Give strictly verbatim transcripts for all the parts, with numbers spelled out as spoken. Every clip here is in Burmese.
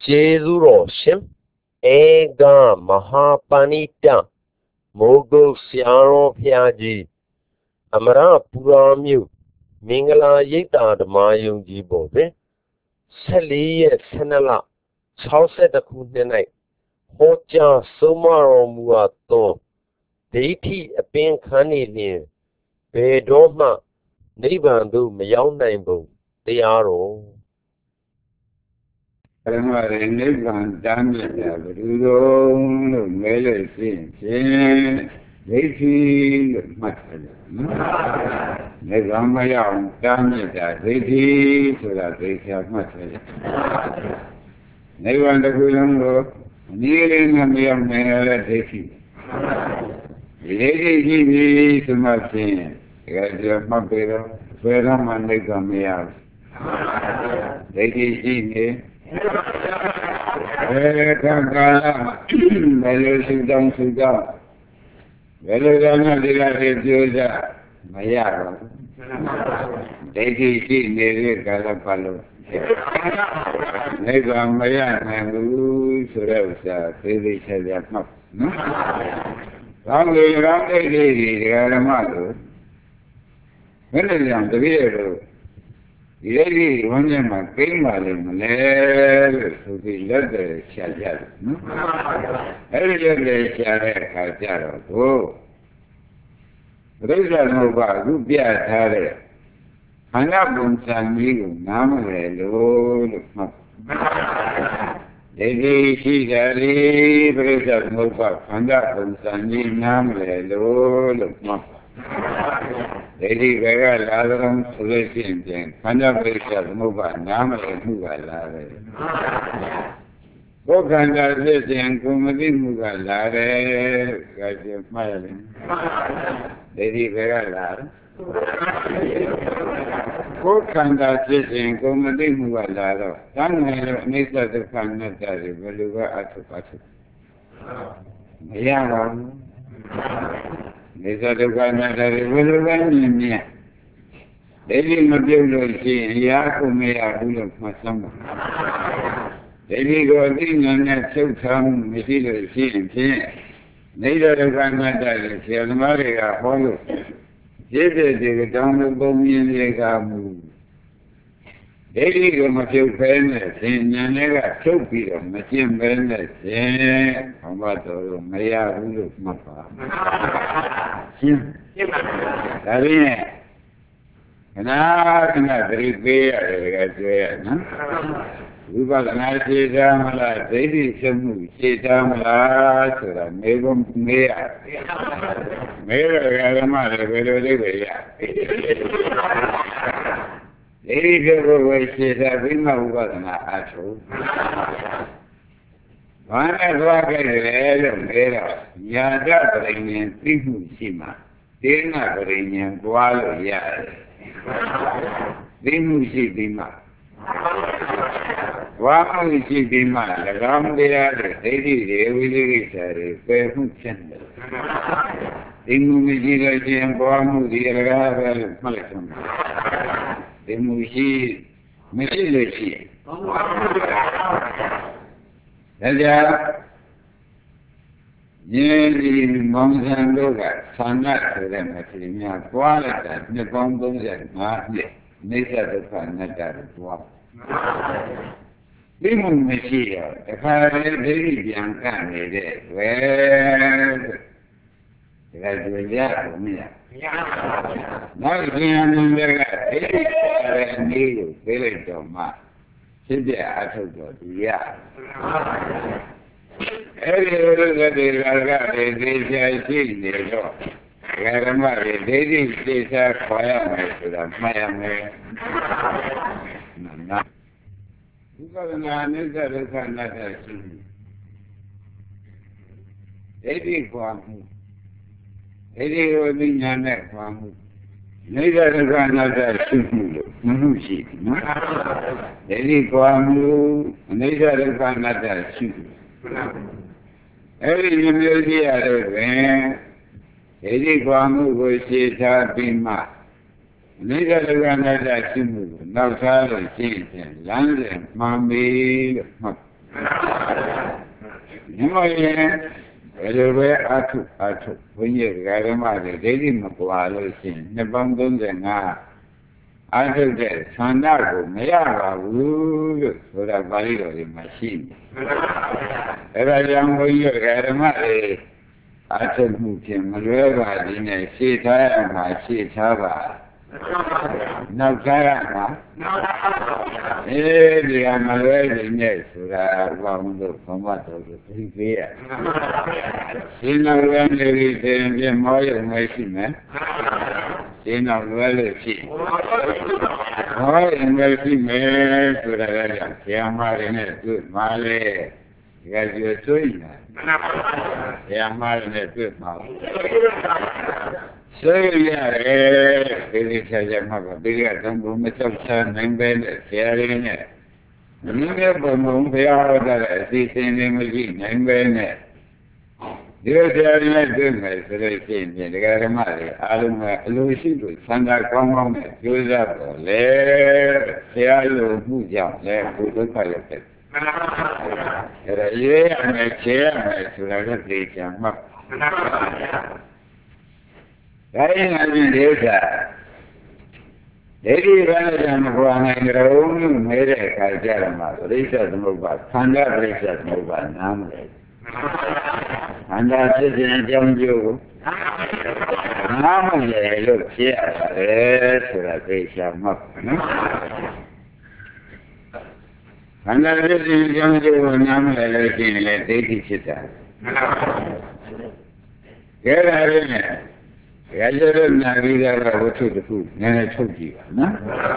Jezuro Shim Ega Mahapanita Mogo Siaro Piaji Amara Puramu Mingala Yita the Mayung Jibobe Sally Senala Chauset the Kundenai Hoja Somaro Muato Deity a pink honey near Bedoma Nibandu Mayon Namebo they are all. Hare Nibbana Dhamma Rudo Mele Sin Sin Deiti Matala Nibbana Dhamma Deiti Sura Deiti Matala Nibbana Gulungo Nilin Namiyam Mela Deiti Deiti Jivi Sumasin Gajah Mabira Vera Mandigamiyam Deiti Jivi Kangkala, belu sudah sudah, belu jangan dilihat juga, mayar. Jadi ini kalau kalau, ni kalau mayar mengulu sudah usah, jadi saya mak. Kalau orang ini kalau malu, mana yang terbiasa. Jadi, orang yang makin malam malam, sudah lada syariat. Hari lada syariat kacar tu. Berita nombor rupiah thare. Anak bangsa ni nama lelu. Jadi, si hari berita nombor anak bangsa ni nama lelu. Jadi gagal alam solusi yang mana berita mubah nama mubah lare. Bukan dari yang kemudian mubah lare kerja malam. Jadi gagal lare. Bukan dari yang kemudian mubah lare. Tangan ni satu kerana dari beluga atau pasal. Yang Nisa tukana dari belugan ini. Jadi mabiyul si ya kumaya bulan masam. Jadi godi nanya sukam misil si si. Nisa tukana dari si almari ya holu. Jadi jadi tamu bumi ni kamu. Jadi masih pernah si nanya supi masih pernah si apa tu maya bulan mapa. Tapi ni, kenapa kena beri ada kerja, na? Lupa kena cerita malah, jadi semua cerita malah sudah megum mea, mea kalau malah beri beri. Jadi kalau cerita bima lupa kena asu. Mana suaka lelem era, ya ada peringin tipu sima, tena peringin kualo ya, tipu si bima, kualo si bima, lagam dia ada, jadi dewi dewi cari, perhun cendel, tipu si lagi yang kualo dia lagam malakam, tipu si mesti lagi. Saja, jadi mungkin juga sangat dalam hasilnya kualitas ni kompon jadi mahal, ni satu sangat dari tua. Bingung Malaysia, kalau dari biangkan ni deh, well, kita jual punya. Nak jangan mereka, eh, ni beli cuma. Tidak ada dia. Ini orang dari negara Indonesia ini tu. Kerana dari desa kaya mereka, maya mereka. Nah, bukan hanya dari sana dari sini. Jadi kamu, jadi orang yang nak kamu. Negara negara dari sini, manusia. Jadi kamu negara negara dari sini. Hari ini dia ada. Jadi kamu bersihkan bima. Negara negara dari sini, nak cari sini, lanjut mambil. မြန်မာရင်ဘယ်လိုပဲအထုအထုဘုန်းကြီးဓမ္မတွေဒိဋ္ဌိမကွာလို့ရှိရင်နှစ်ပေါင်းသုံးဆယ်ငါအထုတဲ့သန္တာကိုမရပါဘူးလို့ဆိုတာပါဠိတော်တွေမှာရှိနေအဲ့ဒါကြောင့်ဘုန်းကြီးဓမ္မတွေအထုမှုဖြင့်မလွဲပါသေးနဲ့ရှေ့ထားရမှာရှေ့ထားပါနောက်ထားရမှာအေးဒီကမလွဲနေနဲ့ဆိုတာဘာမှမလို့ဘုံမတော်ကိုသိပေးရရှင်းနောက်လွဲနေပြီဆိုရင်ပြမောရုံမရှိမယ်ရှင်းနောက်လွဲလို့ရှိမောရုံမရှိမယ်ဆိုတာလည်းဆရာမတွေနဲ့တွေ့မှလေဒီကကြွဆွေးနေဆရာမတွေနဲ့တွေ့မှဆွေးရတယ်ဒီလိုဆက်ကြမှာပါဒီကတော့ဘုံမချောက်ချနိုင်ပဲနဲ့ဆရာတွေနဲ့မင်းရဲ့ဘုံဘုံဘုရားဟောတဲ့အစီအစဉ်တွေမရှိနိုင်ပဲနဲ့ဒီလိုဆရာတွေနဲ့တွေ့မယ်ဆိုလို့ရှိရင်ဒကာဓမ္မတွေအားလုံးကအလိုရှိလို့သံဃာကောင်းကောင်းနဲ့ကြိုးစားတော့လေဆရာလိုမှုကြောင့်လည်းဘုဒ္ဓခရောက်တယ်အဲ့ဒါရေးရမယ်ခြေရမယ်ဆိုတာလည်းသိချင်မှာဒါရင်အရင်ဒီဥစ္စာဒိဋ္ဌိဘာသာမကွာနိုင်ကြဘူးမဲတဲ့အခါကျတော့မှပရိစ္ဆေသမုပ္ပါခန္ဓာပရိစ္ဆေသမုပ္ပါနားမလဲခန္ဓာဖြစ်ခြင်းအကြောင်းကျိုးကိုနားမလဲလို့ဖြစ်ရပါတယ်ဆိုတာသိချင်မှာနော်ခန္ဓာဖြစ်ခြင်းအကြောင်းကျိုးကိုနားမလဲလို့ရှိရင်လည်းဒိဋ္ဌိဖြစ်တာကဲဒါရင်းနဲ့ရကြလို့နာပြီးတော့ဝတ္ထုတစ်ခုနည်းနည်းထုတ်ကြည့်ပါနော်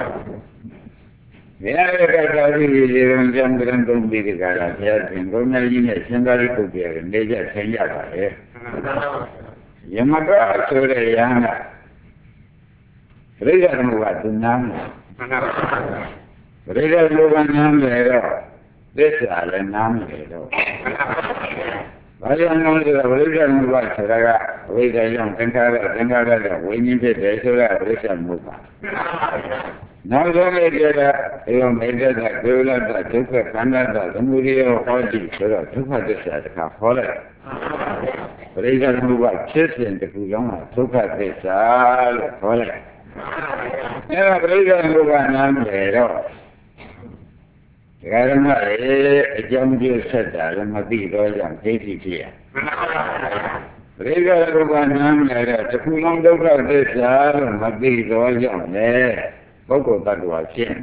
ဘုရားရဲ့ကာသီရေရုံကြံကြံတုံးပြီးဒီကလာဘုရားရှင်ဘုရားကြီးနဲ့ရှင်သာရိပုတ္တရာနေကြဆင်းရပါတယ်ယမကဆိုတဲ့ယဟန်ကပရိသတ်မှုကသူနားမယ်ပရိသတ်လူကနားမယ်တော့သစ္စာလည်းနားမယ်တော့ဘာကြောင့်လဲဆိုတော့ပရိစ္ဆေမှုပါဆိုတာကအဝိဇ္ဇာကြောင့်သင်္ခါရသင်္ခါရကဝိညာဉ်ဖြစ်တယ်ဆိုတာပရိစ္ဆေမှုပါနောက်ဆုံးလေးကျတော့ဒီလိုမေတ္တာဒုလတ္တဒုက္ခခန္ဓာတသမုဒိယဟောတိဆိုတော့ဒုက္ခသစ္စာတစ်ခါဟောလိုက်ပရိစ္ဆေမှုပါဖြစ်စဉ်တစ်ခုလုံးကဒုက္ခသစ္စာလို့ဟောလိုက်အဲဒါပရိစ္ဆေမှုပါနားမယ်တော့ဒကာရမရဲ့အကြောင်းကျိုးဆက်တာလည်းမသိတော့ကြောင့်ဒိဋ္ဌိဖြစ်ရပရိက္ခရူပနာမလည်းတစ်ခုလုံးဒုက္ခသစ္စာလို့မသိတော့ကြောင့်လေပုဂ္ဂိုလ်တ attva ဖြစ်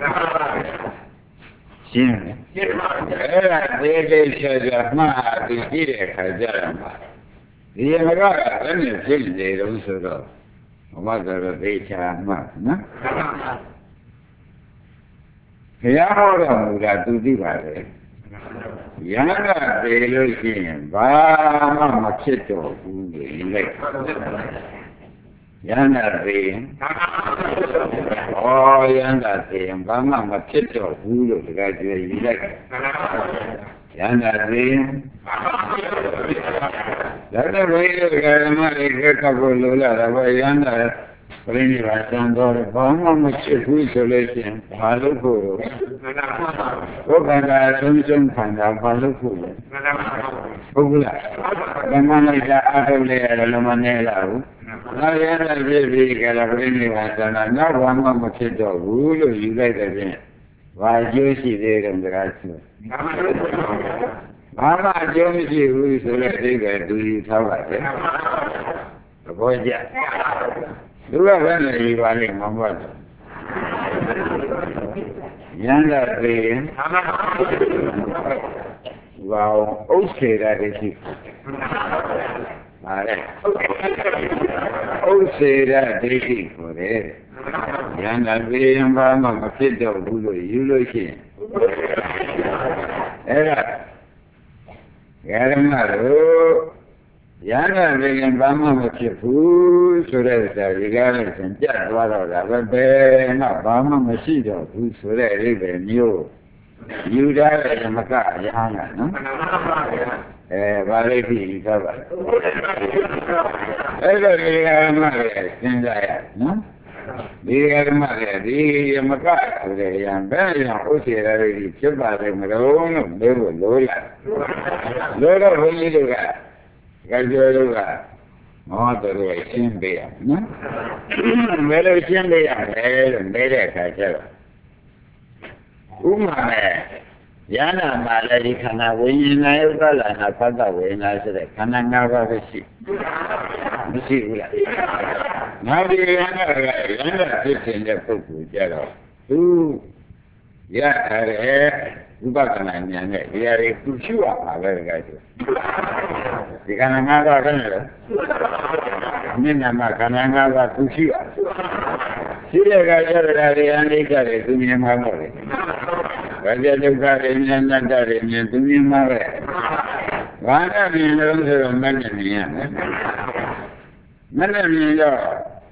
ရှင်းတယ်အဲ့ဒါသေသေးချာချာမှတ်ပြီးကြည့်တဲ့အခါကျတော့ဒီမကလည်းလည်းဖြစ်နေတော့ဆိုတော့ဘဝကတော့သေချာမှတ်နော်ဘုရားဟောတော်မူတာသူသိပါလေယန္တာပေလို့ရှိရင်ဘာမှမဖြစ်တော့ဘူးလေလိုက်ယန္တာပေဩယန္တာပေဘာမှမဖြစ်တော့ဘူးလို့တကယ်ကြည့်ယူလိုက်ယန္တာပေဒါတော့ဘယ်လိုကမှလည်းခက်ခက်ကိုလိုလာတာပဲယန္တာပရိနိဗ္ဗာန်တန်တော်ဘာမှမဖြစ်ဘူးဆိုလို့ရှိရင်ဘာလို့ဖို့ဘုက္ခန္တာသုံးဆုံးခန္ဓာဘာလို့ဖို့လဲဟုတ်ဘူးလားဘယ်မှလိုက်တာအားထုတ်လေရတယ်လည်းမနေလာဘူးနောက်ရတဲ့ပြည်ပြည်ကလည်းပရိနိဗ္ဗာန်တန်တာနောက်ဘာမှမဖြစ်တော့ဘူးလို့ယူလိုက်တဲ့ဖြင့်ဘာအကျိုးရှိသေးတယ်တကားဆိုဘာမှအကျိုးမရှိဘူးဆိုတဲ့အိဗယ်သူယူထားပါတယ်သဘောကျသူကဘယ်နဲ့ယူပါလိမ့်မဟုတ်ဘူးယန္တာပေဘာဥစ္စေတာတွေရှိပါလေဥစ္စေတာဒိဋ္ဌိကိုလေယန္တာပေဘာမှမဖြစ်တော့ဘူးလို့ယူလို့ရှိရင်အဲ့ဒါဂရမတို့ယန္တာပေဘာမှမဖြစ်ဘူးဆိုတဲ့ဥစ္စာဒီကားနဲ့ပြန်ပြတ်သွားတော့တာပဲဘယ်မှဘာမှမရှိတော့ဘူးဆိုတဲ့အိဗယ်မျိုးယူထားတဲ့မကရဟန်းကနော်အဲဘာလို့ဖြစ်ယူထားပါအဲ့တော့ဒီကားမှလည်းစဉ်းစားရနော်ဒီကဓမ္မတွေဒီယမကဆိုတဲ့ယံဘယ်ယံဥစ္စေရတွေဖြစ်ပါတယ်မလို့လို့ပြောလို့လို့လာလို့တော့ဘုန်းကြီးတို့ကကြောတို့ကမောတော်တို့ရှင်းပေးရနော်ဘယ်လိုရှင်းပေးရလဲလို့မေးတဲ့အခါကျတော့ဥမာနဲ့ယန္တာမှာလည်းဒီခန္ဓာဝိညာဉ်နဲ့ဥပ္ပလာနာဖတ်တာဝိညာဉ်ဆိုတဲ့ခန္ဓာ၅ပါးပဲရှိမရှိဘူးလားနောက်ဒီယန္တာကယန္တာဖြစ်တဲ့ပုဂ္ဂိုလ်ကြတော့သူရထားတဲ့ဥပဒနာဉာဏ်နဲ့ဒီအရာကိုသူရှုရမှာပဲကြိုက်တယ်ဒီခန္ဓာ၅ပါးကလည်းမျက်နှာမှာခန္ဓာ၅ပါးသူရှုရရှိတဲ့ကရတာတွေအနိစ္စတွေသူမြင်မှာမဟုတ်ဘူးဘာပြဒုက္ခတွေမြင်တတ်တယ်မြင်သူမြင်မှာပဲဘာနဲ့မြင်လို့ဆိုတော့မနဲ့မြင်ရမယ်မနဲ့မြင်တော့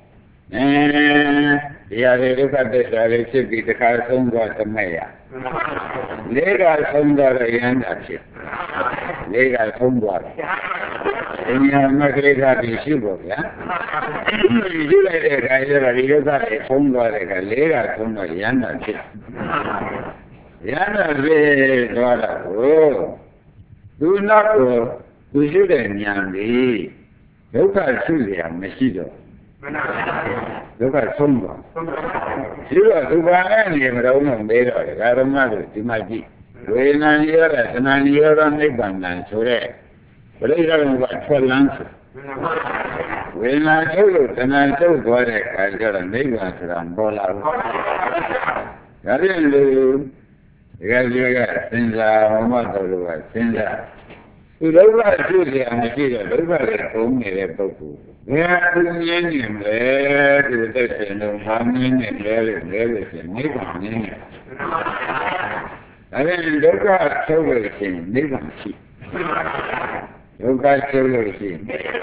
အဲဒီအရာတွေဒုက္ခသစ္စာတွေဖြစ်ပြီးတစ်ခါဆုံးသွားသမဲ့ရလေးကဆုံးသွားတဲ့ယန္တာဖြစ်လေးကဆုံးသွားတယ်အညာမကလေးကပြီးရှိဖို့ဗျာဒီလိုက်တဲ့ခါကျတော့ဒီဒုက္ခတွေဆုံးသွားတဲ့ကလေးကဆုံးတော့ယန္တာဖြစ်ယန္တာဖြစ်သွားတော့သူနောက်ကိုသူရှိတဲ့ဉာဏ်ပြီးဒုက္ခရှိရမရှိတော့ဒုက္ခဆုံးသွားဒီတော့သူဘာနဲ့နေမတော့မှမေးတော့ဓမ္မတို့ဒီမှာကြည့်ဝေဒနာရောတဲ့သဏ္ဍာန်ရောတဲ့နိဗ္ဗာန်ဆိုတဲ့ပရိသေကထွက်လန်းဆိုဝေဒနာချုပ်လို့သဏ္ဍာန်ချုပ်သွားတဲ့အခါကျတော့နိဗ္ဗာန်ဆိုတာပေါ်လာဘူးဒါပြန်လို့ဒီကကြီးကစဉ်းစားမှတော့လို့ကစဉ်းစားသူဒုက္ခရှိတယ်မရှိတော့ဒုက္ခတွေပုံနေတဲ့ပုဂ္ဂိုလ်ဘယ်သူမြင်နေမလဲဒီသက်ရှင်လို့ဘာမြင်နေလဲလို့လဲလို့ရှင်နိဗ္ဗာန်မြင်နေဒါပြန်ဒုက္ခချုပ်လို့ရှင်နိဗ္ဗာန်ရှိဒုက္ခချုပ်လို့ရှင်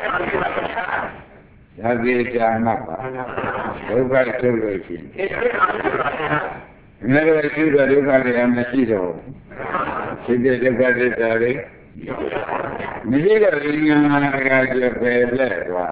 ဒါပြေချာမှပါဒုက္ခချုပ်လို့ရှင်ငါတို့ရှိတဲ့ဒုက္ခတွေမရှိတော့ရှိတဲ့ဒုက္ခတွေဒါတွေမရှိတော့ဉာဏ်ကကြပဲလက်သွား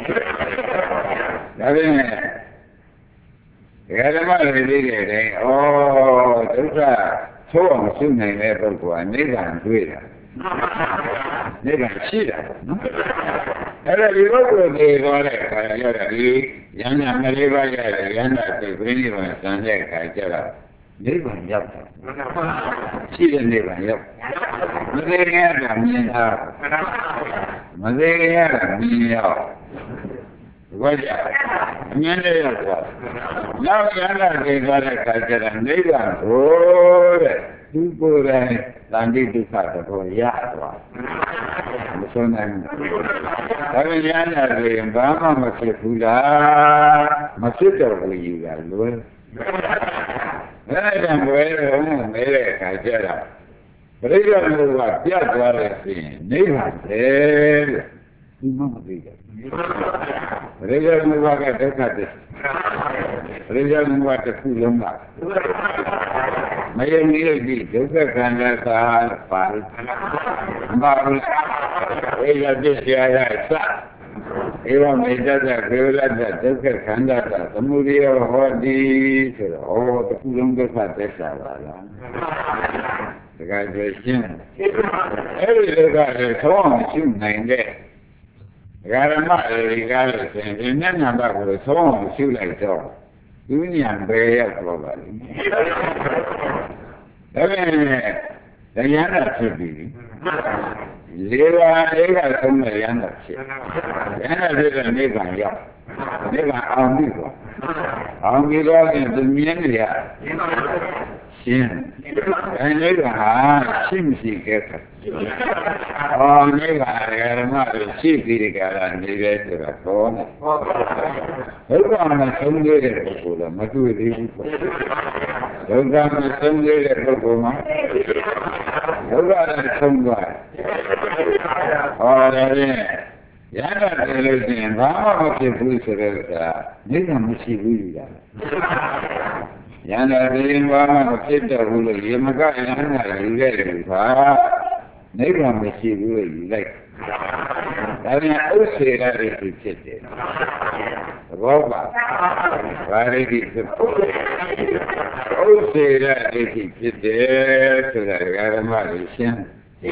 ဒါပေမဲ့ဓမ္မတွေသိတဲ့တိုင်းဩဒုက္ခသို့အောင်ရှုနိုင်တဲ့ပုဂ္ဂိုလ်ကနိဗ္ဗာန်တွေ့တာနိဗ္ဗာန်ရှိတာနော်အဲ့ဒါဒီပုဂ္ဂိုလ်တွေသွားတဲ့အခါကျတော့ဒီယန္တာမလေးပါးရတယ်ယန္တာသိပြိဋိဘံစံတဲ့အခါကျတော့နိဗ္ဗာန်ရောက်တာရှိတဲ့နိဗ္ဗာန်ရောက်မသေးရတာမြင်တာမသေးရတာမြင်ရောက်ဝါကြအမြင်လေးရောက်သွားနောက်ယန္တာသိသွားတဲ့အခါကျတော့နိဗ္ဗာန်ကိုတဲ့သူကိုယ်တိုင်သံဃိဒုက္ခတော့ရသွားမဆုံးနိုင်ဘူးဒါပေမဲ့ယန္တာသိရင်ဘာမှမဖြစ်ဘူးလားမဖြစ်တော့ဘူးကြီးကလွယ်အဲ့ဒါဘယ်လိုမဲတဲ့အခါကျတော့ပရိသေဘုရားပြတ်သွားတဲ့ပြင်နိဗ္ဗာန်ပဲတဲ့ဒီမှမသိကြဘူးပရိသေဘုရားကဒုက္ခတည်းပရိသေဘုရားတစ်ခုလုံးကမယုံကြည်ပြီးဒုက္ခခန္ဓာသာပါဘာလို့ဝိရပစ္စယရသဧဝမေတ္တခေဝလတ္တဒုက္ခခန္ဓာကသမုဒယဟောတိဆိုတော့ဩတစ်ခုလုံးဒုက္ခသစ္စာပါလားတခါကျရှင်းအဲ့ဒီဒုက္ခတွေသုံးအောင်ရှုနိုင်တဲ့ဓမ္မတွေကားလို့ဆိုရင်ဒီမျက်နှာဘက်ကိုသုံးအောင်ရှုလိုက်တော့သူဉာဏ်ပဲရောက်တော့ပါလိမ့်ဒါပေမဲ့တရားနဲ့ဖြစ်ပြီးလေးပါးလေးကသုံးတဲ့ရဟန်းဖြစ်ရဟန်းဖြစ်တဲ့နိဗ္ဗာန်ရောက်နိဗ္ဗာန်အောင်ပြီပေါ့အောင်ပြီတော့ရင်သူမြင်နေရရှင်းအဲနိဗ္ဗာန်ဟာရှိမရှိကဲကအော်နိဗ္ဗာန်ဓမ္မတွေရှိပြီးဒီကရာနေရဲဆိုတာတော့နဲ့ဒုက္ခမဆုံးသေးတဲ့ပုဂ္ဂိုလ်ကမတွေ့သေးဘူးပေါ့ဒုက္ခမဆုံးသေးတဲ့ပုဂ္ဂိုလ်မှာဒုက္ခနဲ့ဆုံးသွားဟောတယ်ရတာတယ်လို့ရှိရင်ဘာမှမဖြစ်ဘူးဆိုတော့နိဗ္ဗာန်မရှိဘူးလူလားရန္တာတယ်ဘာမှမဖြစ်တော့ဘူးလို့ရေမကရဟန်းကလူခဲ့တယ်ပါနိဗ္ဗာန်မရှိဘူးလို့ယူလိုက်ဒါပြန်ဥစ္စေရတဲ့ဖြစ်တယ်သဘောပါဘာရိတိဖြစ်ဥစ္စေရတဲ့ဖြစ်တယ်ဆိုတာဓမ္မတွေရှင်း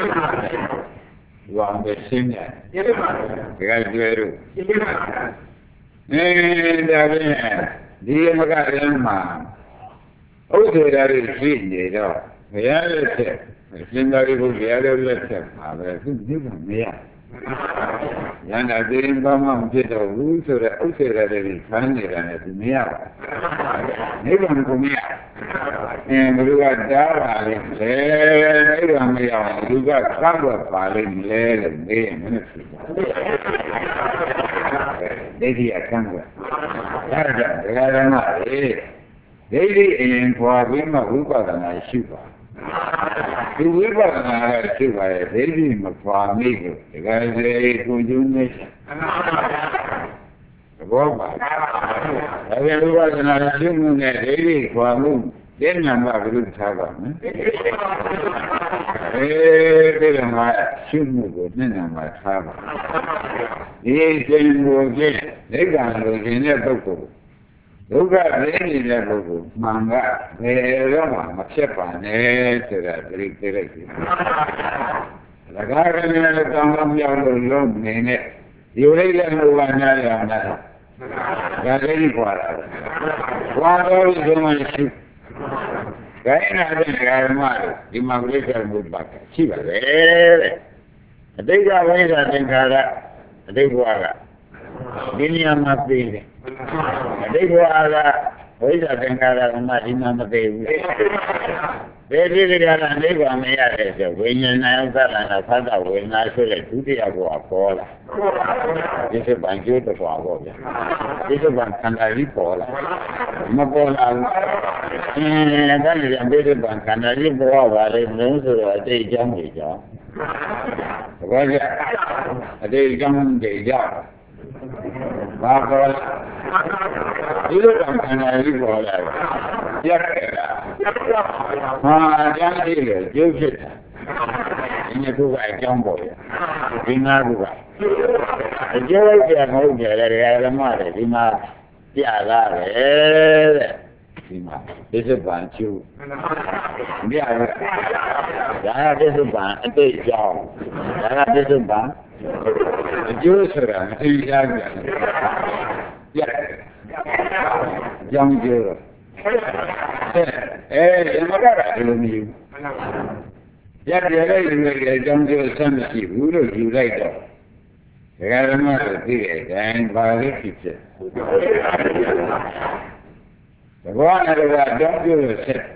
ဝါမရှင်းတယ်ဒါကကျွဲတို့အဲဒါပြန်ဒီမကလည်းမှာဥစ္စေရတွေရှိနေတော့ဘုရားလက်ချက်ရှင်သာရိပုတ္တရာရဲ့လက်ချက်ပါပဲသူဒီကမရရန္တာသိရင်ဘာမှမဖြစ်တော့ဘူးဆိုတော့ဥစ္စေရတွေခန်းနေတာနဲ့သူမရပါဘူးနိဗ္ဗာန်ကိုမရအဲဘုရားတားပါလေလေနိဗ္ဗာန်မရဘူးသူကကပ်တော့ပါလိမ့်လေလို့မေးရင်မဖြစ်ဘူးဒိဋ္ဌိအကံကဒါကြောင့်ဒကာရမလေးဒိဋ္ဌိအရင်ပွားပြီးမှဝိပဿနာရှိပါဒီဝိပဿနာကရှိပါရဲ့ဒိဋ္ဌိမပွားမိဘူးဒကာစေကိုကျုံးနေသဘောပါဒါပြန်ဝိပဿနာရှိမှုနဲ့ဒိဋ္ဌိပွားမှုတဲ့နာမဘုရားထားပါမယ်အဲဒီမှာရှိမှုကိုနဲ့နာမထားပါဒီစိတ်ကိုကျင့်နိဗ္ဗာန်ကိုကျင့်တဲ့ပုဂ္ဂိုလ်ဒုက္ခသိနေတဲ့ပုဂ္ဂိုလ်မှန်ကဘယ်တော့မှမဖြစ်ပါနဲ့ဆိုတာသတိပေးလိုက်ပြီ။လကားရင်းနဲ့တောင်းတော့ပြောင်းလို့လုံးနေနဲ့ဒီလိုလည်းဘုရားနာရအောင်လား။ဒါလေးကြွားတာ။ကြွားတော့ဒီမှာရှိ။ခိုင်းနေတဲ့ဓမ္မတွေဒီမှာပြိဿဘုရားရှိပါလေ။အတိတ်ကဝိဇ္ဇာသင်္ခါရအတိတ်ဘဝကဒီနေရာမှာပြေးတယ်အတိတ်ဘဝကဝိဇ္ဇာသင်္ခါရကမှဒီမှာမသေးဘူးဘယ်ဒီကြတာနိဗ္ဗာန်မရတဲ့ဆိုဝိညာဏဥပါဒနာဖတ်တာဝေဒနာဆိုတဲ့ဒုတိယဘဝပေါ်လာဒီစပန်ကျိုးတော့ပေါ့ဗျာဒီစပန်ခန္ဓာကြီးပေါ်လာမပေါ်လာဘူးအင်းဒါလည်းအဘိဓမ္မာခန္ဓာကြီးပေါ်ပါလေမင်းဆိုတော့အတိတ်အကြောင်းကြီးကြောင်းဘာကြအတိတ်အကြောင်းကြီးကြောင်းဘာပေါ်လာဒီလိုကခန္ဓာကြီးပေါ်လာပြတ်ခဲ့တာဟာအကြောင်းကြီးလေကျုပ်ဖြစ်တာဒီနေ့ခုကအကြောင်းပေါ်ရဒီငါခုကအကျိုးပြမဟုတ်ကြတယ်ဓမ္မတွေဒီမှာပြလာတယ်တဲ့ဒီမှာဒီစပန်ကျူပြရတယ်ဒါကဒီစပန်အတိတ်ကြောင်းဒါကဒီစပန်အကျိုးဆိုတာမသိရဘူးပြတ်ကြောင်းကျိုးတော့အဲဒီမှာကဒီလိုမျိုးပြတ်တယ်လည်းလူတွေအကြောင်းကျိုးဆက်မရှိဘူးလို့ယူလိုက်တော့ဒကာဓမ္မတို့သိတဲ့အတိုင်းဘာလို့ဖြစ်ဖြစ်သဘောနဲ့ကအကြောင်းကျိုးလို့ဆက်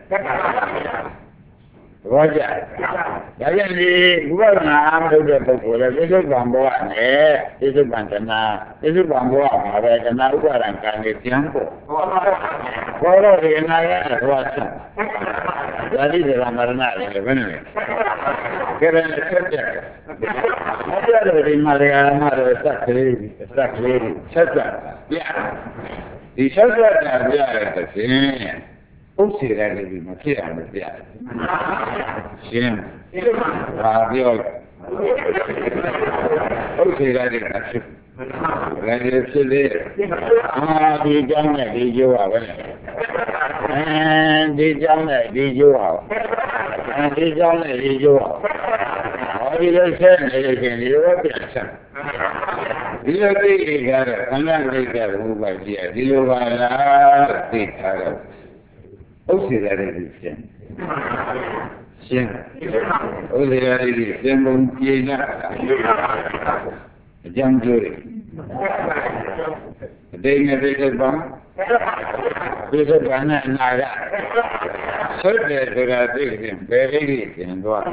သဘောကျဒါကြောင့်ဒီဘုရားနာအားမထုတ်တဲ့ပုဂ္ဂိုလ်လည်းသစ္စာဘဝနဲ့သစ္စာပန္တနာသစ္စာဘဝမှာပဲတဏှာဥပါဒံကံနဲ့ပြန်ပေါ်ဘောတော့ဒီအနာရတော့ဆက်ဒါတိစေမရဏလည်းဘယ်နဲ့လဲကဲတယ်ဆက်ပြမပြတော့ဒီမှာလည်းအမှားတော့စက်ကလေးစက်ကလေးဆက်ဆက်ပြဒီဆက်ဆက်တာပြရတဲ့ဖြင့်ဥစ္စေရတယ်ဒီမဖြစ်အောင်ပြရတယ်ရှင်းဘာပြောဥစ္စေရတယ်ကဖြစ်လည်းဖြစ်လေအာဒီကြောင့်နဲ့ဒီကျိုးပါပဲအဲဒီကြောင့်နဲ့ဒီကျိုးပါအဲဒီကြောင့်နဲ့ဒီကျိုးပါဟောဒီလိုဆက်နေလို့ရှင်ဒီလိုပြန်ဆက်ဒီလိုသိကြတယ်ခန္ဓာသိကြတယ်ဘုရားကြီးဒီလိုပါလားသိထားတော့ဥစ္စေရတယ်ရှင်းရှင်းဥစ္စေရတယ်ရှင်းပုံပြင်းတာအကြောင်းကျိုးတယ်အတိတ်နဲ့ပြည့်စုံပါပြည့်စုံပါနဲ့အနာကဆွတ်တယ်ဆိုတာသိရင်ဘယ်လေးကြီးရှင်းသွား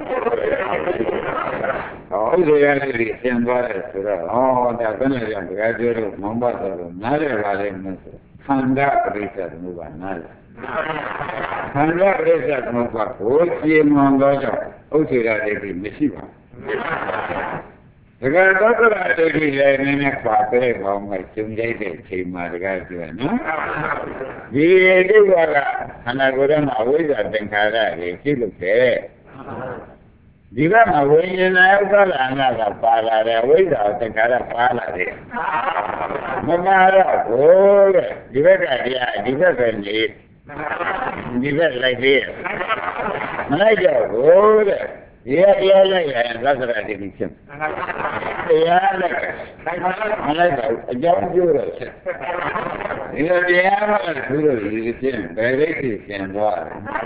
ဟောဥစ္စေရတယ်ရှင်းသွားတယ်ဆိုတော့ဟောဒါဘယ်နဲ့ကြောင့်တကယ်ကျိုးလို့မောင်းပါတော့နားရပါလိမ့်မယ်ဆိုခန္ဓာပရိစ္ဆေသမုပ္ပါနားရခန္ဓာပရိစ္ဆေသမုပ္ပါကိုရှင်းမှန်တော့ကြောင့်ဥစ္စေရတယ်မရှိပါဘူး ဒါကတော့ကရာတိတိလည်းနည်းနည်းပါပဲကောင်းမှကျုံကြိုက်တဲ့အချိန်မှာတကားပြောနော်ဒီဒုက္ခကခန္ဓာကိုယ်ထဲမှာအဝိဇ္ဇာသင်္ခါရတွေဖြစ်လို့ပဲဒီကမှာဝိညာဉ်နဲ့ဥပါဒနာကပါလာတယ်ဝိဇ္ဇာတက္ကရာပါလာတယ်မမှားတော့ဘူးတဲ့ဒီဘက်ကတရားဒီဘက်ကနေဒီဘက်လိုက်သေးမလိုက်တော့ဘူးတဲ့ဒီကတရားလိုက်ရင်သစ္စာတိဖြစ်တရားလိုက်မလိုက်တော့အကြောင်းကျိုးတော့ဖြစ်ဒီလိုတရားမှသူတို့ဒီဖြစ်ဘယ်လိုဖြစ်ပြန်သွား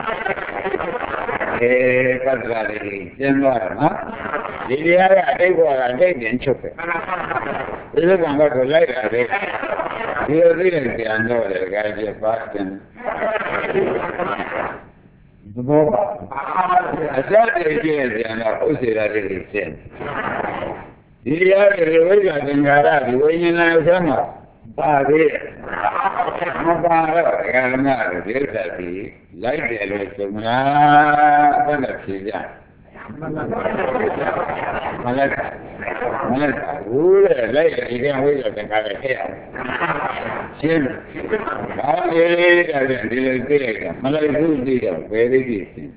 အဲသစ္စာတိပြန်သွားနော်ဒီတရားကအတိတ်ဘဝကအတိတ်တင်ချုပ်ပဲဒီလိုကံကတော့လိုက်တာလေဒီလိုသိတဲ့ပြန်တော့လေကြိုက်ပါတယ်သဘောပါအစတည်းကျင့်ပြန်တော့ဥစ္စေရာတွေရှင်းဒီတရားတွေဝိဇ္ဇာသင်္ခါရဒီဝိညာဉ်နဲ့ဆမ်းမှာပါသေးမပါတော့ဓမ္မတွေဒီဥစ္စာကြီးလိုက်တယ်လို့ဆိုမလားဘယ်နဲ့ဖြေကြမလိုက်မလိုက်ဘူးလေလိုက်တယ်ဒီကဝိဇ္ဇာသင်္ခါရထည့်အောင်ရှင်းဒါလေးကလည်းဒီလိုသိလိုက်တာမလိုက်ဘူးသိတော့ဘယ်လေးသိရှင်း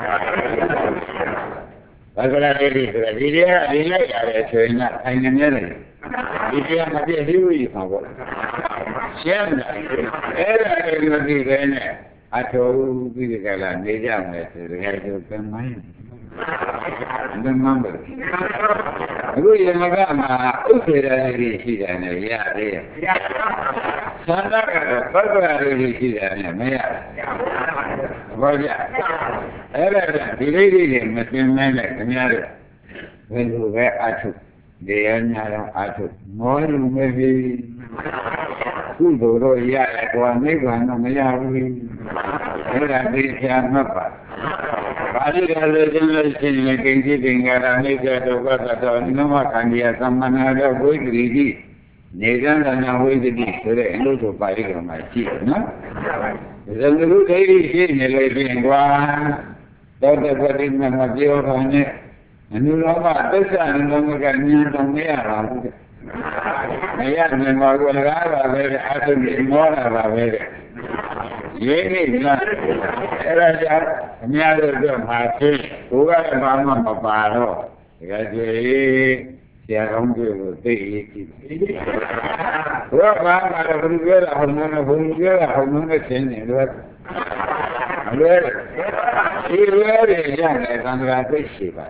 ဘာကလေးသိဆိုတော့ဒီတရားဒီလိုက်ရတယ်ဆိုရင်လည်းအင်္ဂမြဲတယ်ဒီတရားမပြည့်သေးဘူးပါပေါ့ရှင်းတယ်အဲ့ဒါလည်းမသိပဲနဲ့အထောပြီးကြလာနေကြမယ်ဆိုတော့အဲ့ဒါပြန်မိုင်းဘယ်မှမဟုတ်အခုရမကမှာဥစ္စေရာတွေရှိတယ်နဲ့ရတယ်သန္တာကတော့ဘဂဝါတွေရှိတယ်နဲ့မရဘောကြအဲ့ဒါဒီလေးတွေမသိနိုင်တဲ့ခင်ဗျားတို့ဘယ်လိုပဲအထုဒီရညာတော့အထုမောလူမဖြစ်ကုသိုလ်တော့ရတယ်ကွာနိဗ္ဗာန်တော့မရဘူးအဲ့ဒါသိချာမှတ်ပါပါဠိကလည်းကျင်းလို့ရှိရင်ကိဉ္စီတင်္ဂရာနိစ္စတော့ဘတ်တော်နမခန္ဒီယသမ္မနာတော့ဝိသတိတိနေကံကနာဝိသတိဆိုတဲ့အလို့ဆိုပါဠိကမှာရှိတယ်နော်ဇံလူဒိဋ္ဌိရှိနေလို့ပြင်ကွာတော့တဲ့ပရိမမပြောတာနဲ့အနုလောမသစ္စာအနုလောမကဉာဏ်တော်မရပါဘူးမရနိုင်ပါဘူးလားပါပဲအထုပ်ကြီးမောတာပါပဲရင်းနေလားအဲ့ဒါကြောင့်အများတို့ကမှာသိကိုကလည်းဘာမှမပါတော့ဒါကြွေဆရာကောင်းတွေကိုသိရေးကြည့်ဘုရားဘာမှလည်းဘုရားကဟောနေဘုရားကဟောနေခြင်းနေလို့အလွယ်ဒီလွယ်ရရတယ်သံဃာသိရှိပါ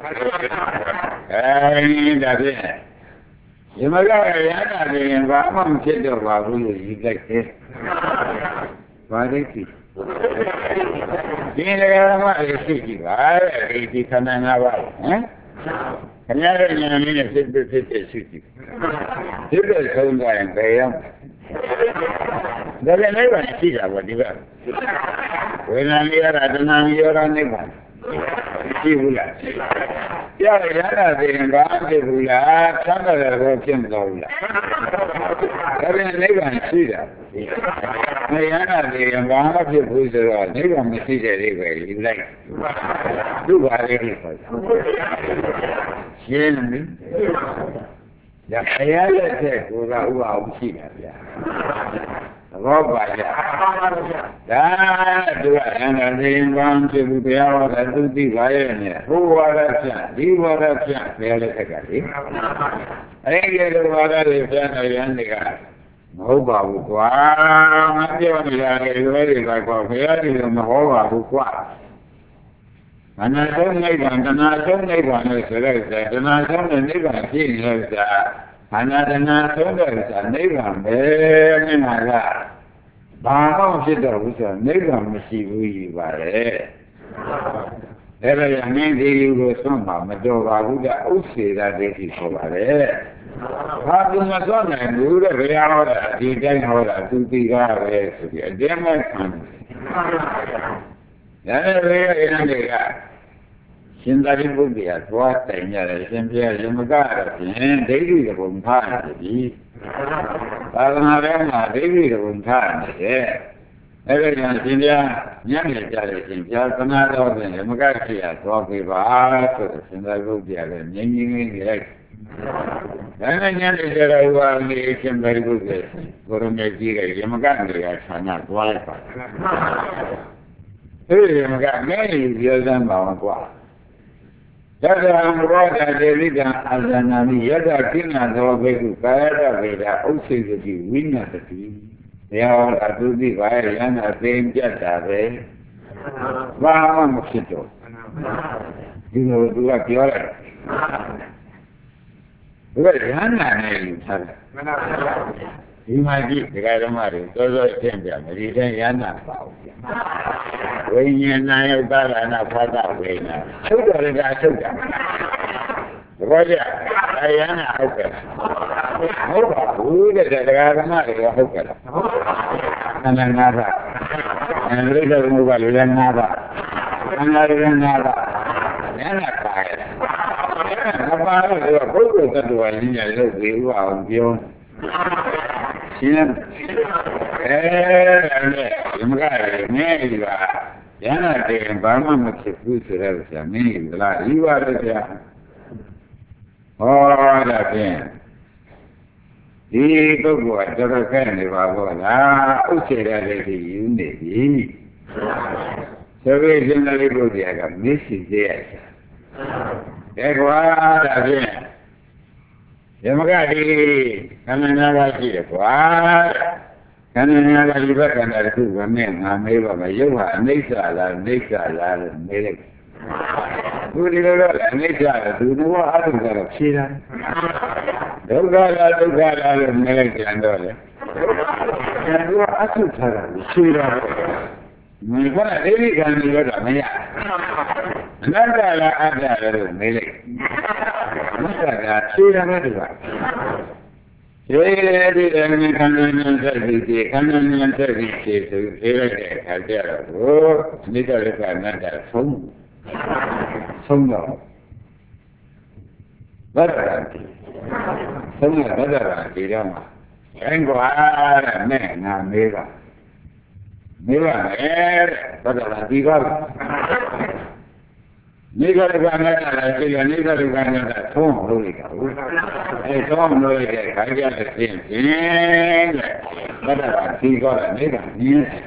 အဲဒီဒါဖြင့်ဒီမကရရတာရင်ဘာမှမဖြစ်တော့ပါဘူးလို့ယူလိုက်တယ်ဘာလဲကြည့်ဒီနေရာမှာရှိကြည့်ပါတဲ့ဒီခန္ဓာ၅ပါးဟမ်ခင်ဗျားတို့ဉာဏ်လေးနဲ့ဖြစ်ဖြစ်ဖြစ်ဖြစ်ရှိကြည့်ဒီလိုဆုံးသွားရင်ဘယ်ရောက်ဒါလည်းလည်းပါရှိတာပေါ့ဒီကဝေဒနာလေးရတာတဏှာရောတာနေပါရှိဘူးလားပြရရတာရင်ဘာဖြစ်ဘူးလားသံဃာတော်ဖြစ်မလို့လားဒါပြန်နိဗ္ဗာန်ရှိတာမရတာရင်ဘာမှဖြစ်ဘူးဆိုတော့နိဗ္ဗာန်မရှိတဲ့လေးပဲယူလိုက်သူ့ဘာလေးဖြစ်သွားရှင်းပြီဒါခရလက်တဲ့ကိုယ်ကဥပအောင်ရှိတာဗျာဘောပါကြဒါသူကအန္တရာယ်ဘာမှဖြစ်ဘူးတရားဟောတာသူသိပါရဲ့နဲ့ဟိုဝါဒဖြန့်ဒီဝါဒဖြန့်ဘယ်လိုထက်ကလေအဲ့ဒီလိုဝါဒတွေဖြန့်နေရင်တွေကမဟုတ်ပါဘူးကွာမပြောနေရတယ်လွယ်တွေကကွာဘုရားကြီးကမဟောပါဘူးကွာအနာဆုံးနိဗ္ဗာန်တဏှာဆုံးနိဗ္ဗာန်လို့ဆိုတဲ့တဏှာဆုံးတဲ့နိဗ္ဗာန်ဖြစ်နေတဲ့ဥစ္စာအနာတဏှာဆုံးတဲ့ဥစ္စာနိဗ္ဗာန်ပဲမြင်တာကဘာမှဖြစ်တော့ဘူးဆိုတော့နိဗ္ဗာန်မရှိဘူးကြီးပါလေအဲ့ဒါကြောင့်မင်းဒီလူကိုဆွမ်းမှာမတော်ပါဘူးကဥစ္စေရဒိဋ္ဌိခေါ်ပါလေဘာသူမစွမ်းနိုင်ဘူးတဲ့ဘုရားဟောတာဒီတိုင်းဟောတာသူသိကားပဲဆိုပြီးအတင်းမဲ့ခံတယ်ဒါနဲ့ဘယ်ရင်းတွေကရှင်သာရိပုတ္တရာသွားတိုင်ရတယ်ရှင်ပြရမကတော့ဖြင့်ဒိဋ္ဌိကဘုံထားတယ်ဒီသာသနာ့ထဲမှာဒိဋ္ဌိကဘုံထားတယ်အဲ့ဒါကြောင့်ရှင်ပြညံ့နေကြတယ်ရှင်ပြသနာတော်ဖြင့်ရမကဖြစ်ရသွားပြီပါဆိုတော့ရှင်သာရိပုတ္တရာလည်းငြင်းငြင်းနေလိုက်ဒါနဲ့ညံ့နေကြတဲ့ဟောနေရှင်သာရိပုတ္တရာကိုရမေကြီးကရမကနေရာဌာနသွားလိုက်ပါအဲ့ဒီရမကမဲကြီးပြောစမ်းပါကွာ Yada Amrada Delida Azanami Yada Kina Zobedu Kayada Veda Osegati Winati Yao Adudi Vayana Dame Jatare Vama Mosito. You know, do what you are. Well, Yana, you might be the guy of Mari, those are ten years, you say Yana. When you're not bad enough for that way now. So that is a sugar. Roger, Diana Hooker. Who did the guy of Mari Hooker? And another. And little mobile than another. Another than another. And a fire. Apa that was in a little bit of you. Eh, maybe Yana the environment of future has meaning like you are there. Oh, that then. The go at the kind of our say that you may be. So it's in the little bit of Missus Yes. That's what again. Yamagadi, Kananaga, what? Kananaga, and I took a man, I made a Mayoa, Nisa, Nisa, Melek. Who did it? Nisa, do you know what happened to China? Don't go out of that Melek and Dollar. And you are Asuta, China. My God, really can be good. Another other Melek. China, another. Really, and Canadian service, Canadian services, Elder, oh, little another phone. Phone. Better. Phone, better, Tirama. And go out, man, I'm Mira. Mira, air, better, Tigal. Nigga the Ganga, nigga the Ganga, Tom Lurica. A Tom Lurica, I got the same thing. But I see got a nigga, yes.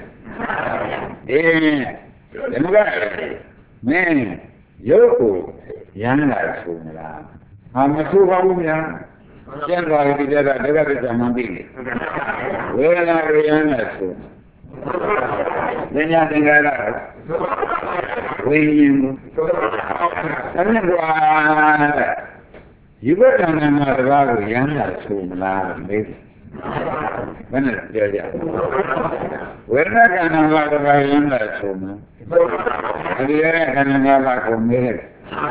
Eh, man, Yoko, Yana Sumra. I'm a Suva, General together, the other Zamandi. Where are Yana Sumra? Then I think I like. When you were on another young soon, maybe. When it's there, we're not going to have a young soon. And the other can have a minute.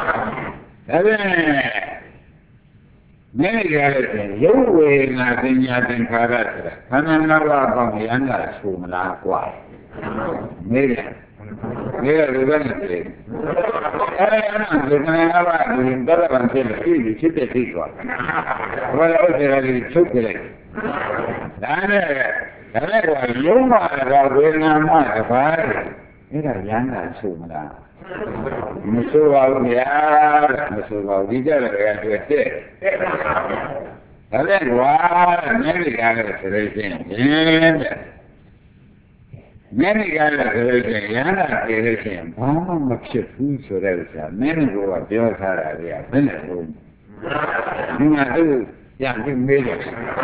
Many guys, you will not in Yatin Karate. And I'm not about the young soon, like why. Maybe. Mira, realmente. Ahora no, se me va a presentar la pantalla, sí, siete chicos. Ahora voy a el choque. Dale, dale, cuando uno la buena más, padre. Mira, ya anda suma. Me subo a mirar, me subo a mirar, le este. Dale, igual, me diga que se le tiene. Many guys are saying, Yana, they're saying, oh, much food so there's many go up your area, minute room. You might do, yeah, you made it.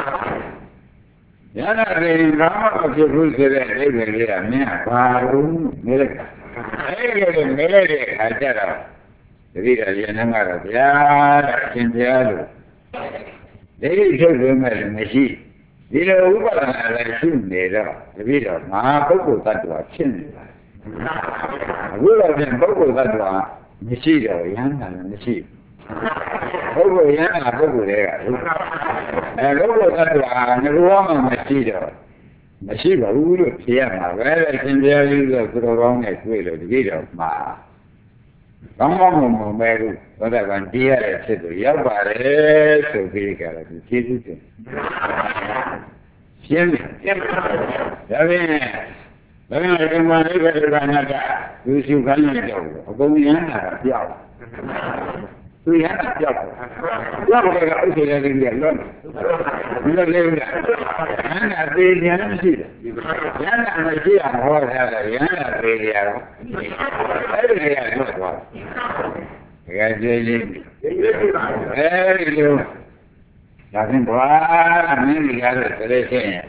Yana, they know of your food so that they will get a man, Paru, Milk. I get a melody, I tell her. The reader, Yanamara, yeah, in the other. They told them as a machine. You know, we got a soon later. The video, my Coco that was chin. We got them Coco that was Michigo, young and Michi. Coco, young and Coco there. And Coco that was never wrong on Michigo. Michigo, who looked here, where I can tell you the wrong as well as the video, ma. Come on, Mary, but I want to hear it. Said, Yabare, so big, I did it. Siempre, siempre. Ya ven, ya ven, hay que mandar que se van acá. Tú si un caño de agua, o como ya anda, ya. Tú ya anda, ya. Ya porque la puse ya de invierno. Mira que ya anda, te ya no sirve. Ya anda, no sirve, a lo mejor ya anda, ya anda, te ya no. Ahí ya no, ကယ်ကြည့်လေးအဲဒီလိုဒါဖြင့်ဘာမင်းကြီးကတော့ဆိုလို့ရှိရင်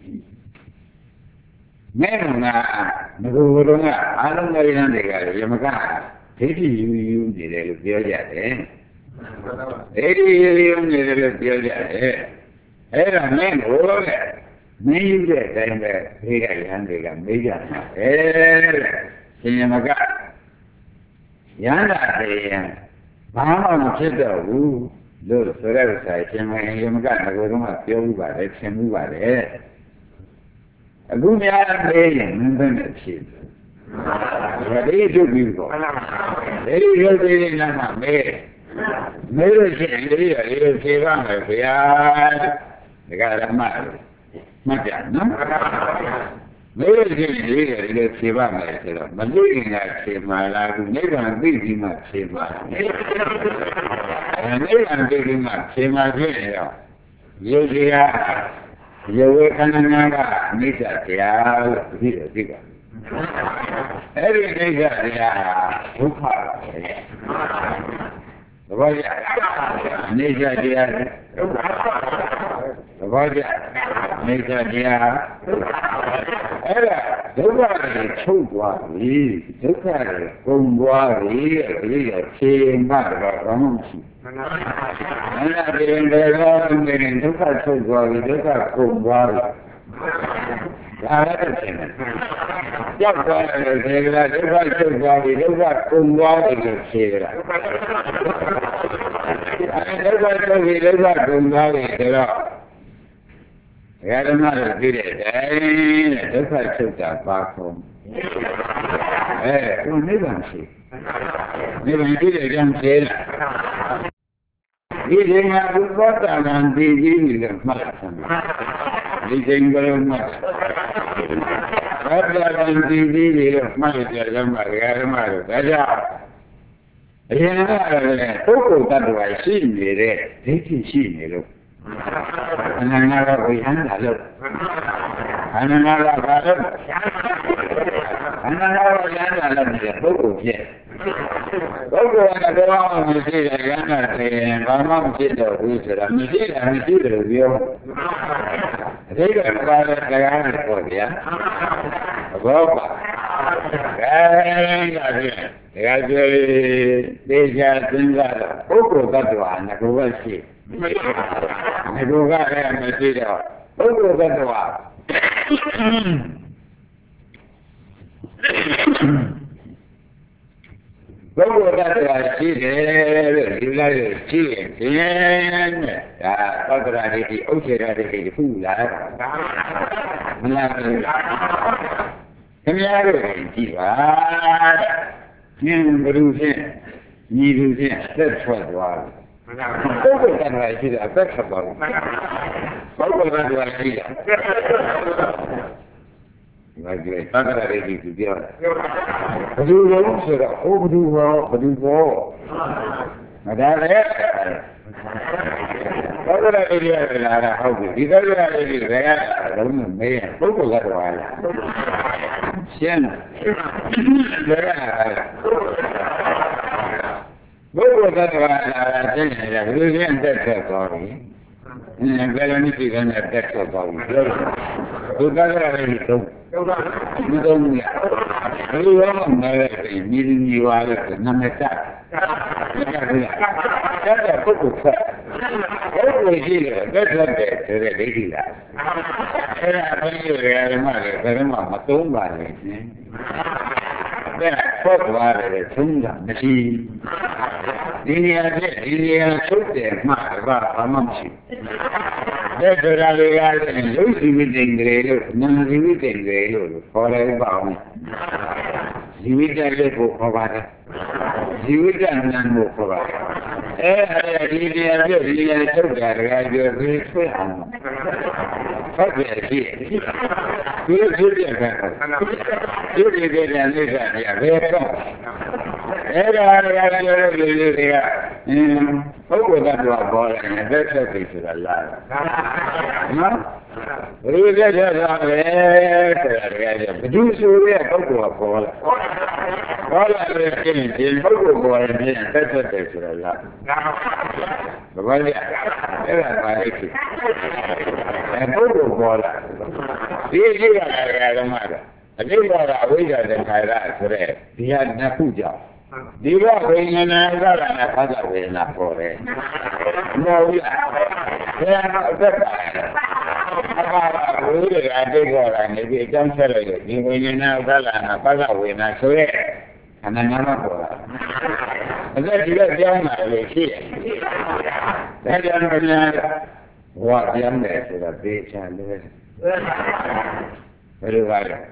မင်းကငါဘုရားကအားလုံးမရင်းတွေကရမကဒိဋ္ဌိယူယူနေတယ်လို့ပြောကြတယ်ဒိဋ္ဌိယူယူနေတယ်လို့ပြောကြတယ်အဲ့ဒါမင်းကိုလေမင်းယူတဲ့အတိုင်းပဲခေကရဟန်းတွေကမေးကြမှာအဲရှင်ရမကရဟန္တာတွေဘာမှမဖြစ်တော့ဘူးလို့ဆိုတဲ့ဥစ္စာရှင်မရမကငါကတော့ပြောဥပါတယ်သင်ဥပါတယ်အခုများမေးရင်မင်းနဲ့ဖြစ်တယ်ဒါလေးတို့ပြီးတော့ဒီလိုသေးသေးလားမှမေးမေးလို့ရှိရင်လေးရလေးဖြေပါမယ်ဗျာဒါကရမမှတ်ကြနော်မေးလို့ရှိရင်လေးရလေးဖြေပါမယ်ဆိုတော့မသိရင်ကဖြေမှာလားခုနိဗ္ဗာန်သိပြီးမှဖြေမှာအဲနိဗ္ဗာန်သိပြီးမှဖြေမှာဖြစ်ရင်တော့ယုတ်တရားယေဝေခန္ဓာနာကအနိစ္စတရားလို့သိတယ်သိပါအဲ့ဒီအနိစ္စတရားဒုက္ခပါပဲသဘောကျအနိစ္စတရားဒုက္ခသဘောကျအနိစ္စတရားအဲ့ဒါဒုက္ခကိုချုပ်သွားပြီဒုက္ခကိုကုန်သွားပြီအဲ့ဒီကခြေမှတော့ဘာမှမရှိအဲ့ဒါဒီလိုတော့နေရင်ဒုက္ခချုပ်သွားပြီဒုက္ခကုန်သွားပြီဒါလည်းဖြစ်နေကြောက်သွားတယ်ခေကဒုက္ခချုပ်သွားပြီဒုက္ခကုန်သွားတယ်လို့ဖြေကြတာအဲဒုက္ခချုပ်ပြီဒုက္ခကုန်သွားပြီဆိုတော့ဓမ္မတို့သိတဲ့အတိုင်းဒုက္ခချုပ်တာပါကုန်အဲသူနိဗ္ဗာန်ရှိနိဗ္ဗာန်ရှိတဲ့ကြောင့်ဖြေတာဒီချိန်မှာဘုရားတာနံဒီကြီးလို့မှတ်တယ်ဒီချိန်ကလေးမှတ်ဘုရားတာနံဒီကြီးလို့မှတ်တယ်ဓမ္မဓမ္မတို့ဒါကြောင့်အရင်ကလည်းပုဂ္ဂိုလ်တ attva ရှိနေတဲ့ဒိဋ္ဌိရှိနေလို့အနန္တကဝိဟန္တာလို့အနန္တကဘာလို့အနန္တကဝိဟန္တာလို့ဒီပုဂ္ဂိုလ်ဖြစ်ပုဂ္ဂိုလ်ကတော့မရှိတဲ့ရဟန္တာတွေဘာမှမဖြစ်တော့ဘူးဆိုတာမရှိတာမရှိတယ်လို့ပြောအတိတ်ကဘာလဲတရားနဲ့ပေါ့ဗျာဘောပါအဲဒါဖြင့်တရားပြောသေချာသင်္ကာပုဂ္ဂိုလ်တ attva ငါကဘရှိငါကလည်းမရှိတော့ပုဂ္ဂိုလ်တ attva ပုဂ္ဂိုလ်တ attva ရှိတယ်လို့ဒီလိုရှိရင်ဖြင့်ဒါသတ္တရာဒိဋ္ဌိဥစ္စေရာဒိဋ္ဌိခုလားမလားခင်ဗျားတို့ကြည့်ပါညင်ဘ누구ဖြင့်ညီသူဖြင့်သက်ထွက်သွားတယ်ပုဂ္ဂိုလ်တ attva ရှိတယ်အသက်ထွက်သွားတယ်ပုဂ္ဂိုလ်တ attva ရှိတယ်ငါကြည့်သတ္တရာဒိဋ္ဌိသူပြောတယ်ဘ누구လုံးဆိုတော့ဟိုဘ누구ဘောဘ누구ဘောမဒါလည်းသတ္တရာဒိဋ္ဌိကလည်းဟုတ်ပြီဒီသတ္တရာဒိဋ္ဌိကလည်းလုံးမမေးရင်ပုဂ္ဂိုလ်တ attva လားရှင်းတယ်ဘုရားတ attva လာတဲ့နေရာဘယ်လိုလဲတက်ထွက်သွားပြီ။အဲဘယ်လိုနည်းဒီကနေ့တက်ထွက်သွားပြီပြောတယ်။ဘုရားကလည်းသုံးဘုသုံးရဘယ်လိုမှမလဲညီညီဝါလို့နာမည်တက်တက်တဲ့ပုဂ္ဂိုလ်ဆက်ပုဂ္ဂိုလ်ရှိတယ်တက်ထွက်တယ်ဆိုတဲ့ဒိဋ္ဌိလားအဲဒါဘယ်လိုလဲဓမ္မတွေဘယ်မှမသုံးပါနဲ့တဲ့ဆော့သွားတယ်သုံးတာမရှိဒီနေရာနဲ့ဒီနေရာထုတ်တယ်မှဘာမှမရှိတဲ့ဆိုတာတွေကလည်းလူစီဝိတ္တိတွေလို့နာဇီဝိတ္တိတွေလို့ခေါ်တယ်ပေါ့ဇီဝိတ္တလေးကိုခေါ်ပါတယ်ဇီဝိတ္တနာကိုခေါ်ပါတယ်အဲအဲဒီနေရာပြဒီနေရာထုတ်တာတကယ်ပြောပြီးဆွဲအောင်ဟုတ်ပြီရှိဒီလိုဖြစ်တဲ့အခါဒီလိုတဲ့နေရာလေးကဘယ်တော့အဲ့ဒါလည်းလည်းတွေကအင်းပုဂ္ဂိုလ်တ attva ပေါ်လာရင်သက်သက်ပြီဆိုတာလားနော်ဘယ်လိုသက်သက်တာလဲဆိုတာတကယ်ကျဘုသူဆိုရဲ့ပုဂ္ဂိုလ်ကပေါ်လာပေါ်လာလို့ရှိရင်ဒီပုဂ္ဂိုလ်ပေါ်ရင်သက်သက်တယ်ဆိုတာလားဘယ်လိုလဲအဲ့ဒါပါလိမ့်ရှိအဲပုဂ္ဂိုလ်ပေါ်လာဒီရှိတာလည်းဓမ္မကအတိတ်ကအဝိဇ္ဇာသင်္ခါရဆိုတဲ့ဒီဟာနှစ်ခုကြောင့်ဒီကဝိညာဏဥပါဒနာဖသဝေဒနာပေါ်တယ်မဟုတ်ဘူးလားဘယ်မှာအသက်ပါအခါဝိရကအတိတ်ကနေပြီးအကြောင်းဆက်လိုက်ဒီဝိညာဏဥပါဒနာဖသဝေဒနာဆိုရဲအနန္တမပေါ်လာအသက်ဒီကကြောင်းလာလို့ရှိတယ်ဒါကြောင့်ဘုရားဘဝပြန်တယ်ဆိုတာသိချင်တယ်ဘယ်လိုပါလဲ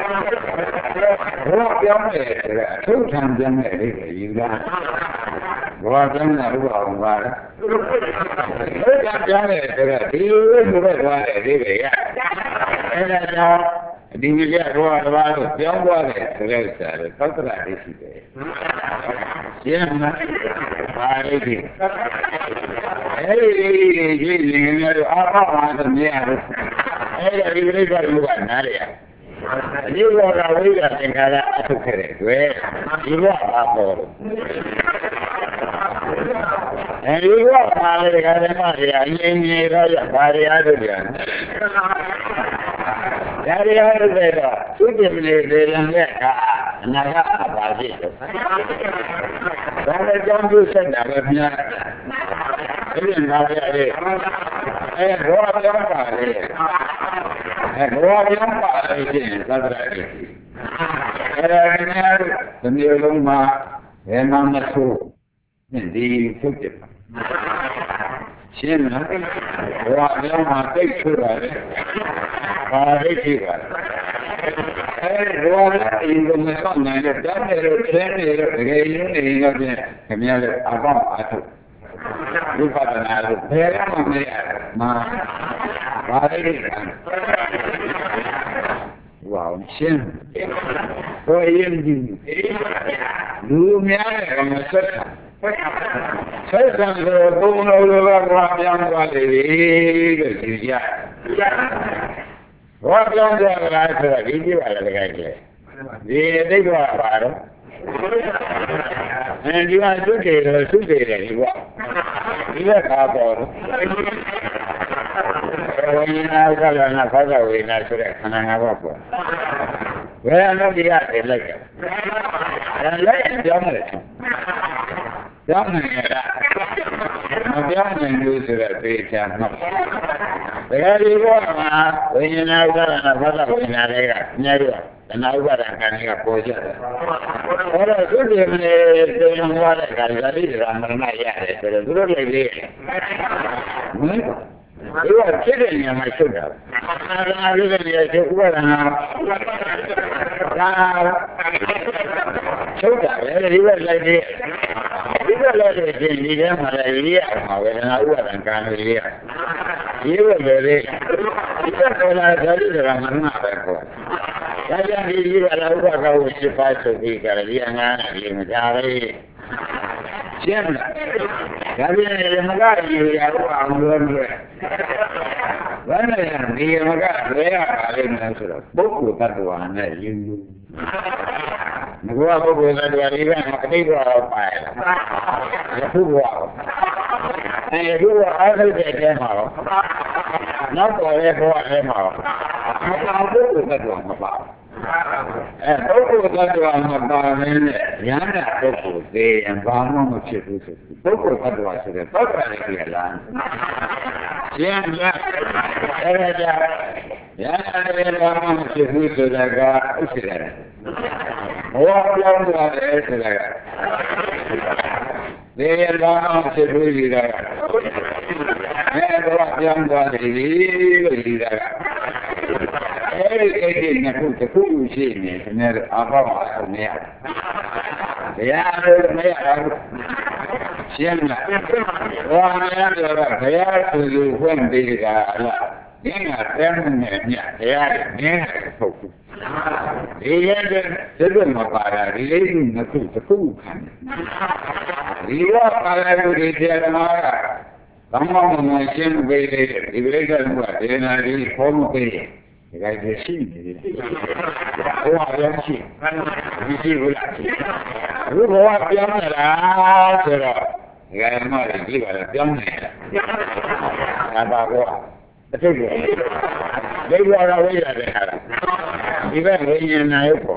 ဘောပြောင်းတယ်ဆိုတော့အထုထံပြောင်းတယ်လေယူလာဘောပြောင်းတာဥပအောင်ပါလားဘယ်ကပြောင်းတယ်ဆိုတော့ဒီလိုဆိုတော့သွားတယ်ဒီကရအဲ့ဒါကြောင့်ဒီကြီးကဘောတဘာလို့ပြောင်းသွားတယ်ဆိုတဲ့ဥစ္စာလေသောတရာလေးရှိတယ်ရှင်းမလားပါလိမ့်ပြီအဲ့ဒီကြီးကြီးနေတော့အာမဟာသမီးရတယ်အဲ့ဒါဒီပြိဿလူကနားရဒီဘောကဝိဇ္ဇာသင်္ခါရအထုတ်ခဲ့တဲ့တွေ့ဒီဘောကပေါ်လို့အဲဒီဘောကလည်းကလည်းမရအင်းကြီးတော့ရပါရရတို့ပြန်ဒါရီရတဲ့တော့သူပြင်းနေတယ်လည်းကအနာကအပါရှိတယ်ဒါလည်းကြောင်းကျဆက်တာပဲမြတ်အဲ့ဒီနာရရဲ့အဲဘောပြောင်းပါလေအဲဘောပြောင်းပါလေရှင်သတ္တရာကြီးအဲ့ဒါနဲ့ဒီမျိုးလုံးမှာဘယ်မှမဆိုးဒီဖြုတ်တယ်ရှင်းလားဘောပြောင်းမှာတိတ်ဆိုးတာလေပါလိမ့်ရှိပါအဲဘောအင်းကမဆောင်နိုင်တဲ့တန်းနေလို့ဆင်းနေလို့တကယ်ရင်းနေတော့ပြင်ခင်ဗျားလည်းအပေါင်းအထုဝိပဿနာလို့ဘယ်မှမရမှာပါလိမ့်ဝါရှင်းဘယ်ရင်ဒီလူများလည်းမဆက်ဆက်ဆံလို့ဘုံတော်ကဘာပြောင်းသွားလေလို့ကြည့်ကြဘာပြောင်းသွားလဲဆိုတော့ဒီကြည့်ပါလေတကယ်ကြီးဒီအတိတ်ကပါတော့အဲဒီကသုတေတော့သုတေတယ်ဒီကဒီကကားပေါ်တော့ဝိညာဉ်ကလည်းနာဖသဝေနာဆိုတဲ့ခန္ဓာငါးပါးပေါ်ဝေဒနာဒီရတယ်လိုက်တယ်ဒါလည်းပြောင်းတယ်ပြောင်းနေတာမပြောင်းနိုင်ဘူးဆိုတော့သိချင်မှာတကယ်ဒီဘောမှာဝိညာဉ်ကလည်းနာဖသဝေနာတွေကညရတော့တဏှာဥပါဒံကံကပေါ်ကြတယ်ဟောတော့သူဒီမနေတုံ့သွားတဲ့ကံဇာတိကမရဏရတယ်ဆိုတော့သူတို့လည်းလေးဟင်ဒီကဖြစ်တဲ့နေရာမှာရှုပ်တာအာရဏလေးတွေရှုပ်ဥပါဒနာဒါရှုပ်တာလေဒီကလည်းဒီဒီကလည်းဒီဒီထဲမှာလည်းရရမှာဝေဒနာဥပါဒံကံလေးရရေးဝယ်လေဒီကပေါ်လာဇာတိကမရဏပဲပေါ့ဒါကြောင့်ဒီကြီးကလည်းဥပကဝရှိပါဆိုပြီးကြတယ်ဒီအငါးလေးမကြပဲရှင်းလားဒါပြန်ရမကကြီးရတော့အောင်လို့လို့ဘာလဲဒီမကလွဲရပါလိမ့်မယ်ဆိုတော့ပုဂ္ဂိုလ်တ attva နဲ့ယူယူငါကပုဂ္ဂိုလ်တ attva ဒီကအတိတ်ကတော့ပါရလားဘုရားအဲဒီကအားထုတ်တဲ့တဲမှာတော့နောက်ပေါ်ရဲ့ဘဝထဲမှာတော့အပုဂ္ဂိုလ်တ attva မပါအဲပုဂ္ဂိုလ်တ attva မပါနဲ့ဉာဏ်နဲ့ပုဂ္ဂိုလ်သေးရင်ဘာမှမဖြစ်ဘူးဆိုပုဂ္ဂိုလ်တ attva ဆိုတဲ့ပုဂ္ဂိုလ်လေးကလားရှင်းလားအဲဒါကြောင့်ဉာဏ်နဲ့ဘာမှမဖြစ်ဘူးဆိုတာကဥစ္စာတယ်ဘောပြောင်းသွားတယ်ဆိုတာကဒီဘာမှမဖြစ်ဘူးဆိုတာကအဲဒါပြောင်းသွားတယ်လို့ဆိုတာကအဲဒီကိစ္စနဲ့ခုတစ်ခုရှိနေတယ်အဘောအမရတရားလို့မရဘူးရှင်းလားဘာမှမရတော့ဘုရားသူသူဖွင့်ပေးတာလားင်းကတမ်းနဲ့မြတ်တရားနဲ့နင်းတယ်ပုတ်ဒီရဲ့တဲ့ဘယ်မှာပါတာဒီလေးကနှစ်ခုတစ်ခုခံဒီကပါလာလို့ဒီတရားမှာဘာမှမရှင်းပေးလေဒီပြိဿကဒေနာဒီဖောမပေးဒီကဲရှိနေတယ်ဟိုအရင်ရှိဒီရှိဘူးလားဘုရားပြောင်းလာဆိုတော့ဒီကဲမှလည်းဒီကလည်းပြောင်းနေတာဘာပါကောအထုပ်ကိုဒိဋ္ဌိရဝိရတယ်ဟာဒီဘက်ဝိညာဉ်နာရုပ်ပေါ့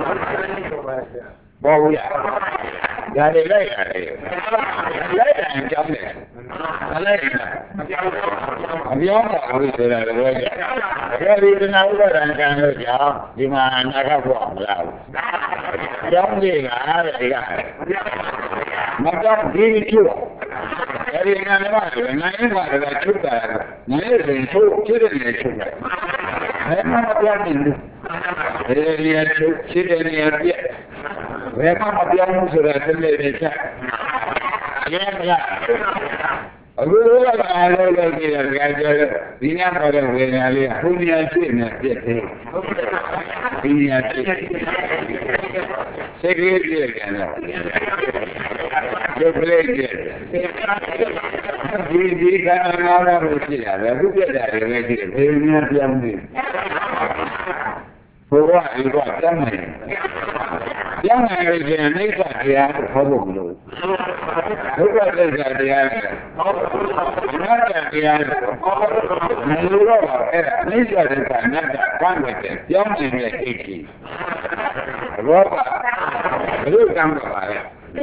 ဘောဘူးရဒါတွေလိုက်ရတယ်လိုက်တယ်ကြောင်းတယ်မလိုက်ဘူးအပြောင်းတာလို့ဆိုတာလည်းပြောကြဒီနာဥပါဒံကံလို့ကြောင်းဒီမှာအနာဂတ်ဘောမလားဘူးကြောင်းတွေကတဲ့ဒီကမကြောက်ဒီဖြစ်အဲဒီကလည်းနိုင်ငံမှာလည်းချုပ်တာနိုင်ငံတွေချုပ်ဖြစ်တယ်လေချုပ်တယ်ဘယ်မှာမပြောင်းဘူးအဲဒီရချုပ်ဖြစ်တယ်နေရာပြည့်ဘယ်မှာမပြောင်းဘူးဆိုတာသိနေတယ်ချက်ရဲမလားအခုကအားလုံးလုပ်ကြတယ်ကြတယ်ဒီညတော့တဲ့ဝေဒနာလေးဘုညာဖြစ်နေပြည့်တယ်ဘုညာဖြစ်စိတ်ကြီးပြည့်ကြတယ်ရုပ်ကလေးပြည့်ဒီဒီကံနာလာလို့ရှိရတယ်အခုပြည့်တယ်လည်းရှိတယ်ဘယ်နည်းပြောင်းနေဘုရားဒီကတမ်းနေပြောင်းနေရင်အိဋ္ဌတရားကိုဟောဖို့မလိုဒုက္ခသစ္စာတရားနဲ့အနတ္တတရားမလိုတော့ပါအဲ့ဒါအိဋ္ဌသစ္စာအနတ္တကံဝင်တယ်ပြောင်းနေတဲ့အိဋ္ဌိဘောကဘယ်လိုကံပါလဲ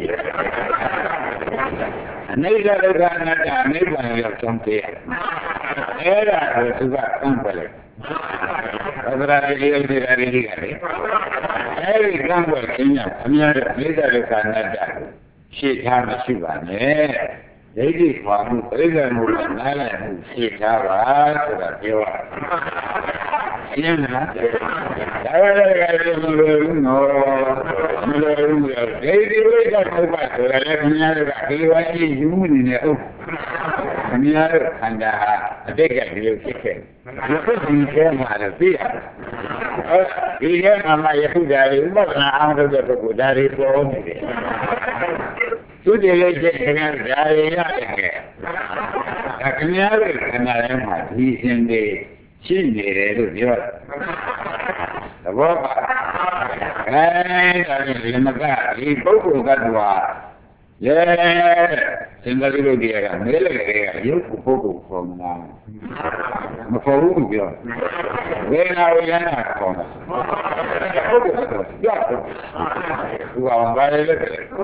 အနိစ္စဒုက္ခအနတ္တအနိဗ္ဗာန်ရောက်ဆုံးပြရအဲ့ဒါကိုသူကကံပါလေဘုရားရေရေရေရေရေအဲဒီကံွယ်ခြင်းကြောင့်အများနဲ့မိစ္ဆာဒုက္ခအနတ္တရှင်းထားမရှိပါနဲ့ဒိဋ္ဌိခွာမှုပြိဿမှုနဲ့နားလည်မှုရှင်းထားပါဆိုတာပြောတာရှင်းလားဒါလည်းကလည်းမလိုဘူးနော်မလိုဘူးဒိဋ္ဌိဝိကပုပ္ပဆိုတာလည်းအများကဒီဝိုင်းကြီးယူမှုနေတယ်ဟုတ်အများကခန္ဓာဟာအတိတ်ကဒီလိုဖြစ်ခဲ့ဒီခုဒီထဲမှာလည်းသိရတယ်ဒီထဲမှာယခုဒါတွေဥပဒနာအောင်လုပ်တဲ့ပုဂ္ဂိုလ်ဒါတွေပေါ်နေတယ်သူတည်းလေးချက်ခင်ဗျာဒါတွေရတယ်ကဲဒါခင်ဗျားတို့ခန္ဓာထဲမှာဒီရှင်တွေရှိနေတယ်လို့ပြောတယ်သဘောပါအဲဒါကြီးဒီမကဒီပုဂ္ဂိုလ်ကတူဟာရဲစင်္သာရိပုတ္တရာကမဲလေကရုပ်ပုဂ္ဂိုလ်ခေါ်မှာမခေါ်ဘူးပြောဝေဒနာဝိညာဏခေါ်မှာပုဂ္ဂိုလ်ကတော့ကြောက်သူကဘာလဲလဲ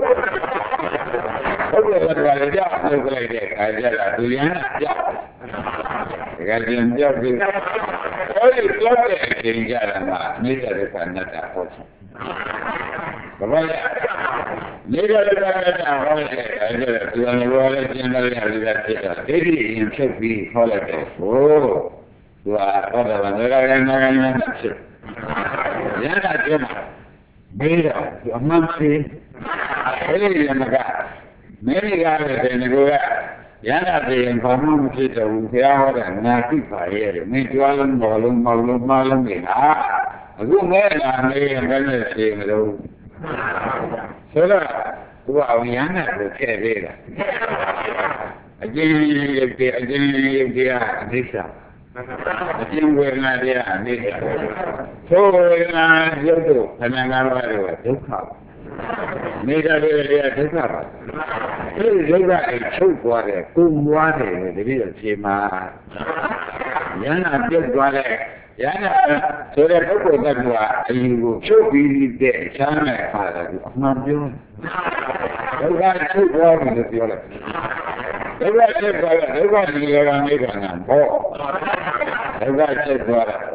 ပုဂ္ဂိုလ်ကတော့လည်းကြောက်လို့ကြလိုက်တဲ့အခါကျတော့သူရန်ကြောက်တကယ်ရင်ကြောက်ပြီးအဲဒီကြောက်တဲ့အချိန်ကြတာမှာမိစ္ဆာဒုက္ခအနတ္တဟောချင်ဘာလဲနေရတဲ့အခါကျတော့အဲဒီသူကလည်းဘောလည်းကျင်းတယ်ရတယ်ဖြစ်တာဒိဋ္ဌိရင်ဖြစ်ပြီးဟောလိုက်တယ်ဟိုးသူကဟောတယ်ငါကလည်းငါကလည်းဖြစ်ရတာကျင်းတာမေးတော့အမှန်ရှိအဲဒီရမကမေးရတဲ့တဲ့ငါကရတာပြင်ဘာမှမဖြစ်တော့ဘူးဘုရားဟောတာငါသိပါရဲ့မင်းကြွားလုံးဘောလုံးမောင်လုံးမလုံးနေတာအခုမဲလာမေးရင်ဘယ်နဲ့ရှင်းမလို့ဆိုတော့သူကအောင်ရမ်းတယ်လို့ထည့်ပေးတာအကျဉ်းရုပ်တွေအကျဉ်းရုပ်တွေအနိစ္စအကျဉ်းဝေဒနာတွေအနိစ္စသို့ဝေဒနာရုပ်တို့ခန္ဓာငါးပါးတို့ဒုက္ခမိစ္ဆာတွေလည်းဒုက္ခပါဒီဒုက္ခအချုပ်သွားတယ်ကိုမွားတယ်တတိယခြေမှာယန္တာပြုတ်သွားတယ်ယန္တာဆိုတဲ့ပုဂ္ဂိုလ်ကအယူကိုချုပ်ပြီးတဲ့ချမ်းနဲ့ခါတယ်အမှန်ပြောဒုက္ခချုပ်သွားတယ်လို့ပြောလိုက်ဒုက္ခချုပ်သွားတယ်ဒုက္ခဒီလိုကနိဗ္ဗာန်ကဘောဒုက္ခချုပ်သွားတယ်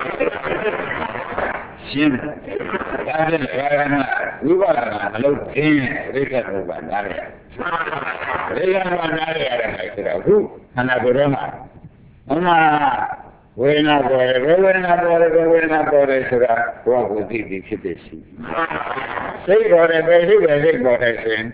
ရှင်းဒါနဲ့ခန္ဓာဝိပဿနာအလုပ်ခင်းရိက္ခဘုရားနားရတယ်ရိက္ခဘုရားနားရတယ်ဆိုတော့အခုခန္ဓာကိုယ်ထဲမှာဟောမှာဝေဒနာပေါ်တယ်ဝေဒနာပေါ်တယ်ဝေဒနာပေါ်တယ်ဆိုတာဘုရားကိုသိပြီးဖြစ်ဖြစ်ရှိစိတ်ပေါ်တယ်ပဲရှိပဲစိတ်ပေါ်တယ်ဆိုရင်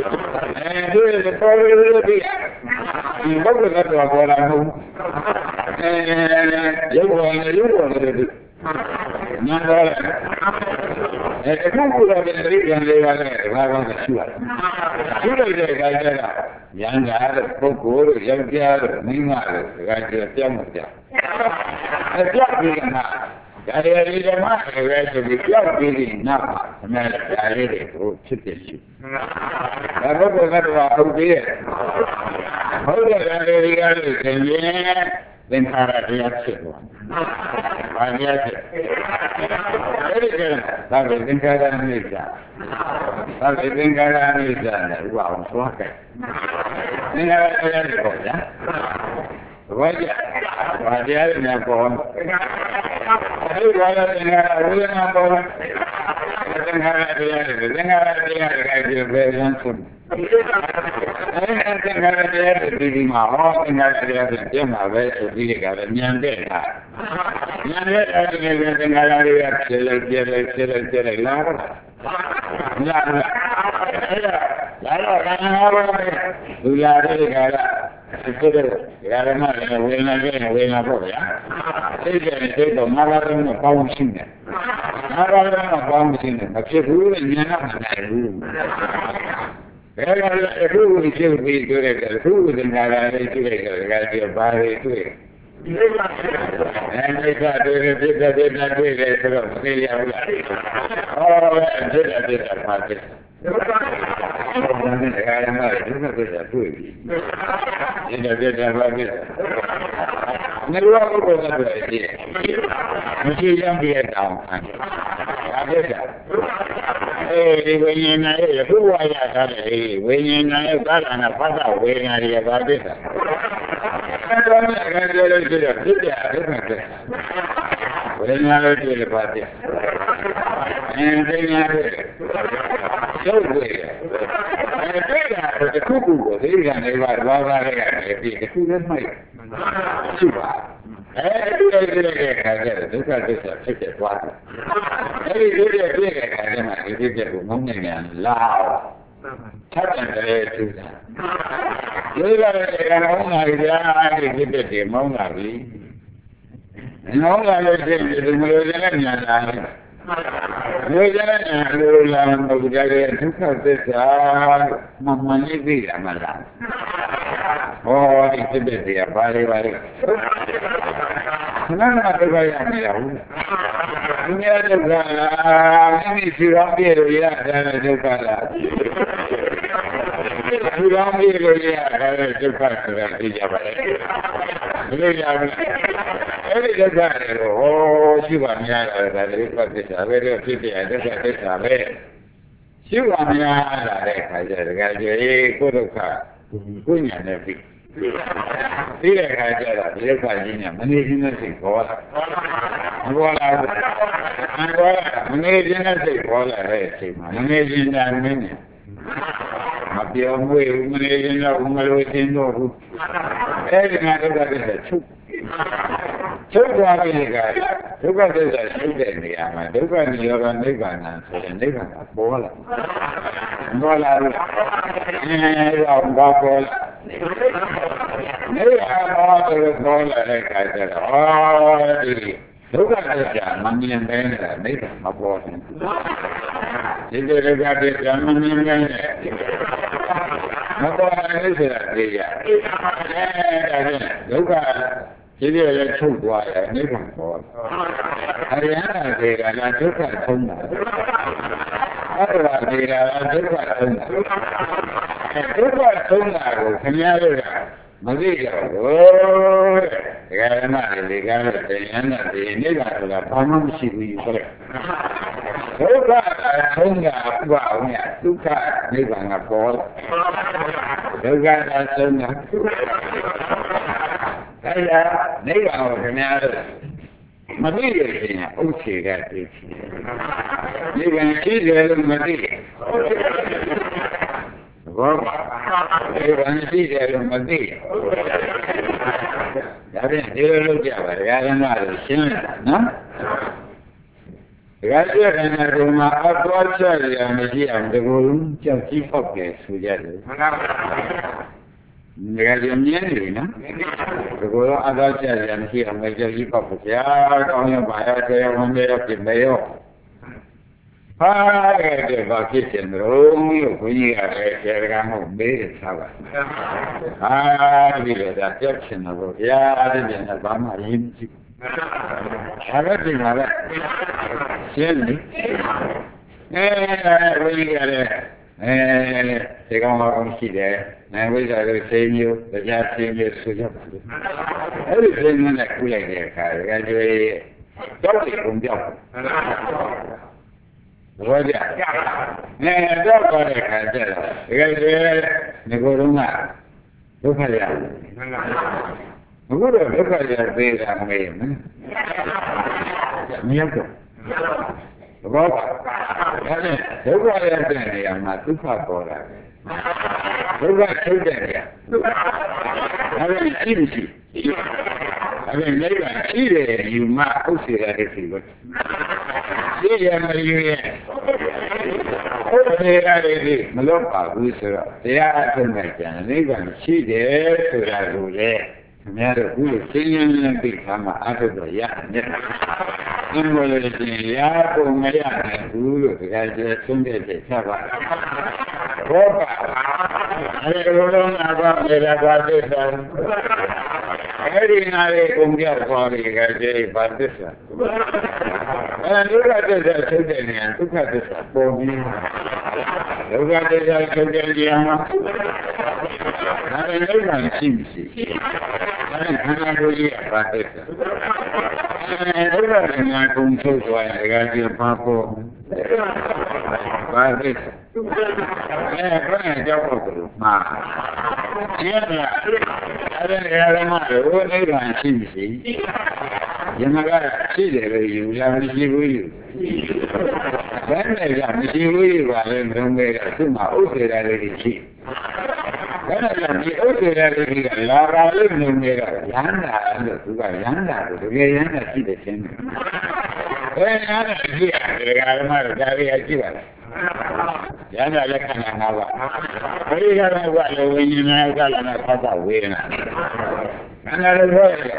အဲဒီပေါ်လို့ဒီဘုရားကတော့ပေါ်လာမှုရုပ်ပေါ်နဲ့ရုပ်ပေါ်နဲ့ညံတော့အခုကလည်းတိကျလေးကလည်းဘာကောင်းရှိရတယ်ရှိလိုက်တဲ့အခါကျတော့ဉာဏ်သာတဲ့ပုဂ္ဂိုလ်တို့ယောက်ျားတို့မိန်းမတို့ဒီကကျပြောင်းမကြအပြောက်ပြီးမှဒါရီရီဓမ္မတွေပဲဆိုပြီးပြောက်ပြီးနောက်မှာအမှန်တရားလေးတွေကိုဖြစ်ဖြစ်ရှိဒါဘုရားကတော့ဟုတ်သေးရဲ့ဟုတ်တယ်ဒါရီရီကလည်းသင်ရင်သင်္ခါရတရားဖြစ်သွားဘာတရားဖြစ်အဲ့ဒီကဒါပဲသင်္ခါရနိစ္စဒါပဲသင်္ခါရနိစ္စနဲ့ဥပအောင်သွားကြသင်္ခါရတရားတွေပေါ့ဗျာဘာကြဘာတရားတွေနဲ့ပေါ်အဲ့ဒီဘာလဲသင်္ခါရဝိညာဉ်ပေါ်သင်္ခါရတရားတွေသင်္ခါရတရားတွေကဘယ်ရန်ဆုံးအဲ့ဒီသင်္ခါရတရားတွေဒီမှာဟောသင်္ခါရတရားတွေပြန်လာပဲဆိုပြီးကြတယ်ဉာဏ်တဲ့တာဉာဏ်တဲ့အဲ့ဒီသင်္ခါရတွေကဖြစ်လိုက်ပြလိုက်ဖြစ်လိုက်ပြလိုက်လာတော့လာတော့အဲ့ဒါလာတော့ငါဘာလဲလူလာတွေကလားဒီလိုရာမနဲ့ဝေနာနဲ့ဝေနာပေါ့ဗျာသိတယ်သိတော့ငါဘာလို့မပေါင်းရှင်းတယ်ငါဘာလို့မပေါင်းရှင်းတယ်မဖြစ်ဘူးလေဉာဏ်နဲ့မနိုင်ဘူးဘယ်လိုလဲအခုဖြစ်ပြီးတွေ့ရတယ်အခုသင်္ခါရလေးတွေ့ရတယ်ဒါကဘာတွေတွေ့အဲဒီကတွေ့ရပြတဲ့ပြတဲ့တွေ့တယ်ဆိုတော့မသိရဘူးလားဟောပြတဲ့ပြတဲ့ပါတဲ့ဘုရားနဲ့ကာယမှာဒီလိုပြတဲ့တွေ့ပြီဒီလိုပြတဲ့ပါတဲ့နေရောဘုရားတွေ့တယ်မရှိရမ်းပြတောင်းဒါပြတဲ့အဲဒီဝိညာဉ်နဲ့ရခုဝါရတာလေဝိညာဉ်နဲ့သာသနာဖတ်တာဝေဒနာတွေပါပြတဲ့အဲ့ဒါနဲ့အကြမ်းလို့ရှိတော့ဖြစ်တယ်အဲ့ဒါနဲ့ဝိညာဉ်လို့တွေ့လို့ပါတယ်အဲဒီညာလို့ရုပ်တွေ့တယ်အဲတွေ့တာတခုခုကိုသိကြနေပါဘာသာလေးရတယ်ဒီတခုလည်းမှိုက်ရှိပါအဲဒီလိုတွေ့တဲ့အခါကျတော့ဒုက္ခသစ္စာဖြစ်တဲ့သွားတယ်အဲဒီတွေ့တဲ့တွေ့တဲ့အခါကျမှဒီဖြစ်တဲ့ကိုမုန်းနေတယ်လားထပ်တယ်သူကဒီကလည်းကတော့မောင်းလာပြီအဲဒီဖြစ်တဲ့ဒီမောင်းလာပြီမောင်းလာလို့ရှိရင်ဒီလိုလည်းညာလာတယ်ဒီကနေ့လိုလာမဟုတ်ကြတဲ့ဒုက္ခသစ္စာမမှန်လေးသိရမှာလားဟောဒီဖြစ်တဲ့နေရာဘာတွေပါလဲခဏခဏဒုက္ခရနေရဘူးဒီနေ့ဒုက္ခလားမိမိစီရောပြည့်လို့ရတဲ့ဒုက္ခလားစီရောပြည့်လို့ရတဲ့ဒုက္ခဆိုတာသိကြပါလေဘယ်လိုရမလဲအဲ့ဒီဒုက္ခတွေကိုဟောရှိပါများတာဒါလည်းပတ်သက်တာပဲလို့ဖြစ်ပြဒုက္ခသစ္စာပဲရှိပါများတာတဲ့ခါကျတကယ်ကြီးကိုဒုက္ခကိုညာနဲ့ပြီဒီတဲ့ခါကျတော့ဒီဒုက္ခကြီးညာမနေခြင်းနဲ့စိတ်ပေါ်လာမပေါ်လာဘူးမပေါ်လာမနေခြင်းနဲ့စိတ်ပေါ်လာတဲ့အချိန်မှာမနေခြင်းနဲ့မင်းနဲ့မပြောမွေဘူးမနေခြင်းတော့မလို့ခြင်းတော့ဘူးအဲ့ဒီမှာဒုက္ခသစ္စာချုပ်ချုပ်သွားပြီကဒုက္ခသစ္စာချုပ်တဲ့နေရာမှာဒုက္ခនិရောဓနိဗ္ဗာန်ဆိုတဲ့နိဗ္ဗာန်ကပေါ်လာပေါ်လာလို့အဲဒါဘာပေါ်လာနိဗ္ဗာန်ပေါ်တော့ပေါ်လာတဲ့အခါကျတော့ဟောဒီဒုက္ခသစ္စာမမြင်တဲ့နိဗ္ဗာန်မပေါ်ဘူးဒီလိုဒုက္ခသစ္စာမမြင်တဲ့မပေါ်ဘူးဆိုတာသိရအဲဒါနဲ့ဒုက္ခဒီလိုလည်းထုတ်သွားတယ်နိဗ္ဗာန်ပေါ်အရိယနာတွေကလည်းဒုက္ခဆုံးတာအဲ့ဒါတွေကလည်းဒုက္ခဆုံးတာဒုက္ခဆုံးတာကိုခင်ဗျားတို့ကမသိကြဘူးဒကာရမတွေကလည်းတရားနဲ့ဒီနိဗ္ဗာန်ဆိုတာဘာမှမရှိဘူးဆိုတော့ဒုက္ခဆုံးတာဥပအောင်ရဒုက္ခနိဗ္ဗာန်ကပေါ်ဒုက္ခသာဆုံးတာအဲ့ဒါနိဗ္ဗာန်ကိုခင်ဗျားတို့မသိရခြင်းအုတ်ချေကသိချင်နိဗ္ဗာန်ရှိတယ်လို့မသိဘောပါနိဗ္ဗာန်ရှိတယ်လို့မသိဒါဖြင့်ဒီလိုလုပ်ကြပါဒကာရမတို့ရှင်းလိုက်နော်ဒကာကျက်တဲ့နေရာမှာအသွားချရမရှိအောင်ဒီလိုကြောက်ကြည့်ပေါက်တယ်ဆိုကြတယ်မှန်ပါ Nggak ni na. Kalau ada saja yang sih yang macam ni apa ya, kalau yang bayar saya mana kimbayo. Ah, ada bagi cenderung yo punya ada cerita beri sahaja. Ah, bila dah tiap cenderung ya ada yang bama ini. Ada di mana? Sini. Eh, boleh ada. Eh, sekarang orang sini. Nah, boleh ada senior, ada senior sudah. Ada senior nak kuliah dia kan, kan jadi jauh pun jauh. Boleh tak? Nah, jauh boleh kan jadi. Kan jadi negara mana? Bukan dia. Negara bukan dia beda macam. Ni apa? Berapa? Ada. Berapa yang yang matu fakor. Berapa sudah ya? Ada ini sih. Ada lagi ini you mak usir ada sih. Dia yang ini. Oh, dia ada ini. Melompat usir. Dia akan macam ni kan sih dia sudah boleh. Mereka boleh sini nanti sama ada ya. Ini boleh sini ya, pun mereka dulu kerja sendiri siapa. Berapa? Ada orang apa mereka berdesa. Hari ini kumpulan kori kerja berdesa. Juga ada sebenarnya, juga ada sebenarnya. Juga ada sebenarnya mah. Ada orang simsi. Ada boleh berdesa. Ada orang kumpul tuan kerja papo. Berdesa. Eh, mana jawab tu? Mah. Siapa? Ada orang mana? Orang simsi. Jangan sih deh, yang mesti bui. Kan yang mesti bui, kalau mereka cuma usir dari sini. Kan yang usir dari sini, lalu mereka yang ada, juga yang ada, juga yang ada sih deh sini. Kan yang ada sih, kalau mana dari aja. Yang ada kan yang apa? Kalau yang apa, kalau ini nak kalau nak apa, wena. Kan ada boleh.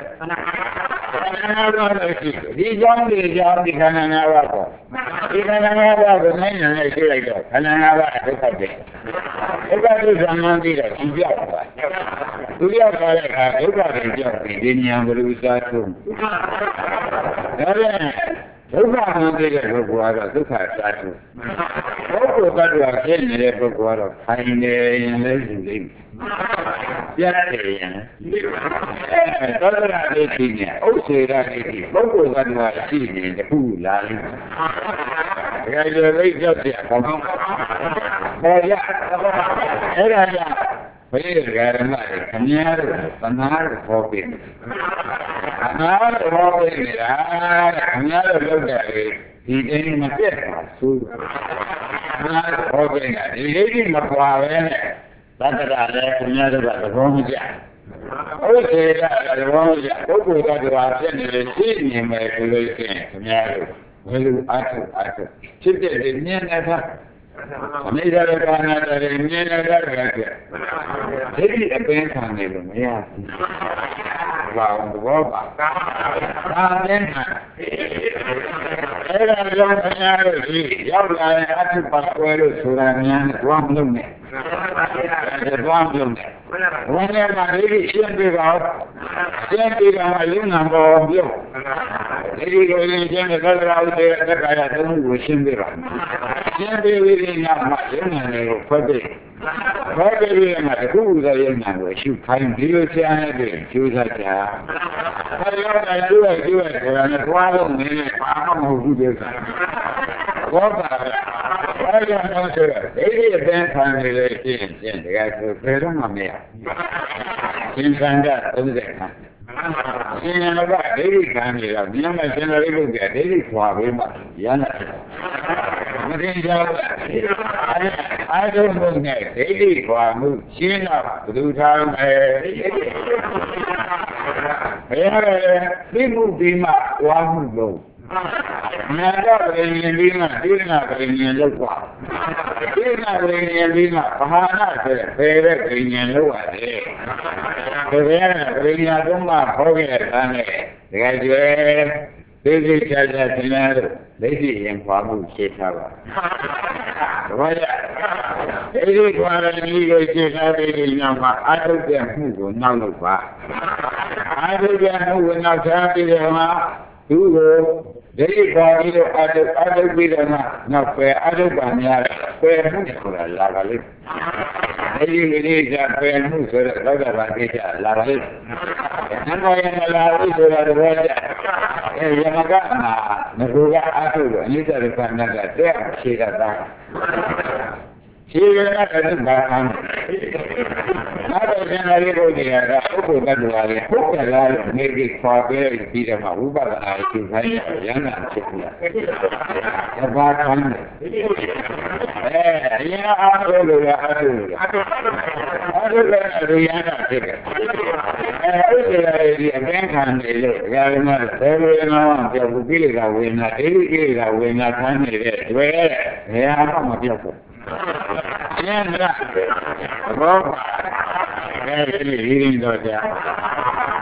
Di jam di jam di kanan awak. Di kanan awak ni ni sila itu. Kanan awak itu saja. Itu tu zaman dia sejak. Dia kalau kan, itu kan sejak di yang berusaha tu. Jadi, bukan nanti dia berbuat tu satu. Kalau berbuat ini dia berbuat, ini yang lain. Ya, ya. Kalau ada sini, oh sudah ini, baru kan sini pulang. Kalau lagi jadi apa? Oh ya, ada ya. Baik, kerana kenyar, benar, kopi. Benar, kopi ya. Kenyar lebih. Ini macam apa? Benar, kopi ya. Ini macam apa? Bata ada kenyar bata kopi ya. Oh, saya ada kopi ya. Kopi itu ada di sini, mereka itu kenyar. Lalu aku, aku. Cerita ini apa? Ini dari mana dari ini dari mana? Jadi apa yang kami belum ya? Wow, wow. Kalian, saya yang benar sih. Yang lain aku pakai suratnya tuan belum ni. Tuan belum ni. Mana lagi siapa kau? Siapa kau lagi nampak belum? Jadi kalau ini jangan kalau dia kaya tu siapa kau? Siapa ini yang macam ni? Pada, pada dia macam tu dia yang macam kain dia siapa dia? Siapa saja. Kalau ada dua dua kerana tuan ni apa mahu dia? Apa? Ada yang macam ini bentang dia ini dia kerana mana? Ini sangka tu dia. Ini apa? Ini kami lah. Dia macam ni juga. Ini kuah memang. Yang mungkin jauh. Ada mungkin. Ini kuah mungkin. Sina berusaha. Eh, ibu bima kuah mungkin. နာတော့ပင်ရင်ပြီးမှဒီနာပင်ရင်လောက်ပါဒီနာပင်ရင်ပြီးမှဘာနာဆိုတဲ့ဖယ်တဲ့ပင်ရင်လောက်ရတယ်ဒါကြတဲ့ပင်ရင်သုံးပါဟောခဲ့တဲ့သားနဲ့တကယ်ကျွဲသိသိချာချာသင်ရလို့လက်ရှိရင်ခွာမှုရှင်းထားပါဘာလဲဒီလိုခွာရတဲ့ဒီကိုရှင်းထားပြီးညမှာအာထုပ်တဲ့မှုကိုနောက်လို့ပါအာထုပ်တဲ့မှုကိုနောက်ထားပြီးတော့မှသူ့ကိုဒိဋ္ဌိပါပြီးတော့အာထုပ်အာထုပ်ပြီးတော့မှနောက်ပဲအာထုပ်ပါများပဲမှုဆိုတာလာပါလိမ့်အဲဒီလိုလေးကပဲမှုဆိုတော့လောကပါကိစ္စလာပါလိမ့်နန္ဒယနလာလို့ဆိုတာတော့ကြအဲယမကနာငကူကအာထုပ်လို့အနိစ္စဒုက္ခအနတ္တတဲ့ခြေကသားခြေကသားကတော့ဘာမှမနာတော့ကျန်တဲ့လူတွေကပုဂ္ဂိုလ်တ attva တွေပုဂ္ဂလာလို့နေပြီးခွာပဲပြီးတော့မှဝိပဿနာရှုခိုင်းရဟန္တာဖြစ်ပြီ။ဘာခံလဲ။အဲအရင်အားထုတ်လို့ရအားထုတ်လို့အားထုတ်လို့ရဟန္တာဖြစ်တယ်။အဲဒီလိုဒီအပင်းခံနေလို့ဒါကမှဘယ်လိုမှမပြောဘူးကိလေသာဝေဒနာဒိဋ္ဌိကိလေသာဝေဒနာခံနေတဲ့တွေ့ရတဲ့ဘယ်ဟာမှမပြောဘူး။အရင်ကဘောအဲဒီဒီရင်းတော့ကြာ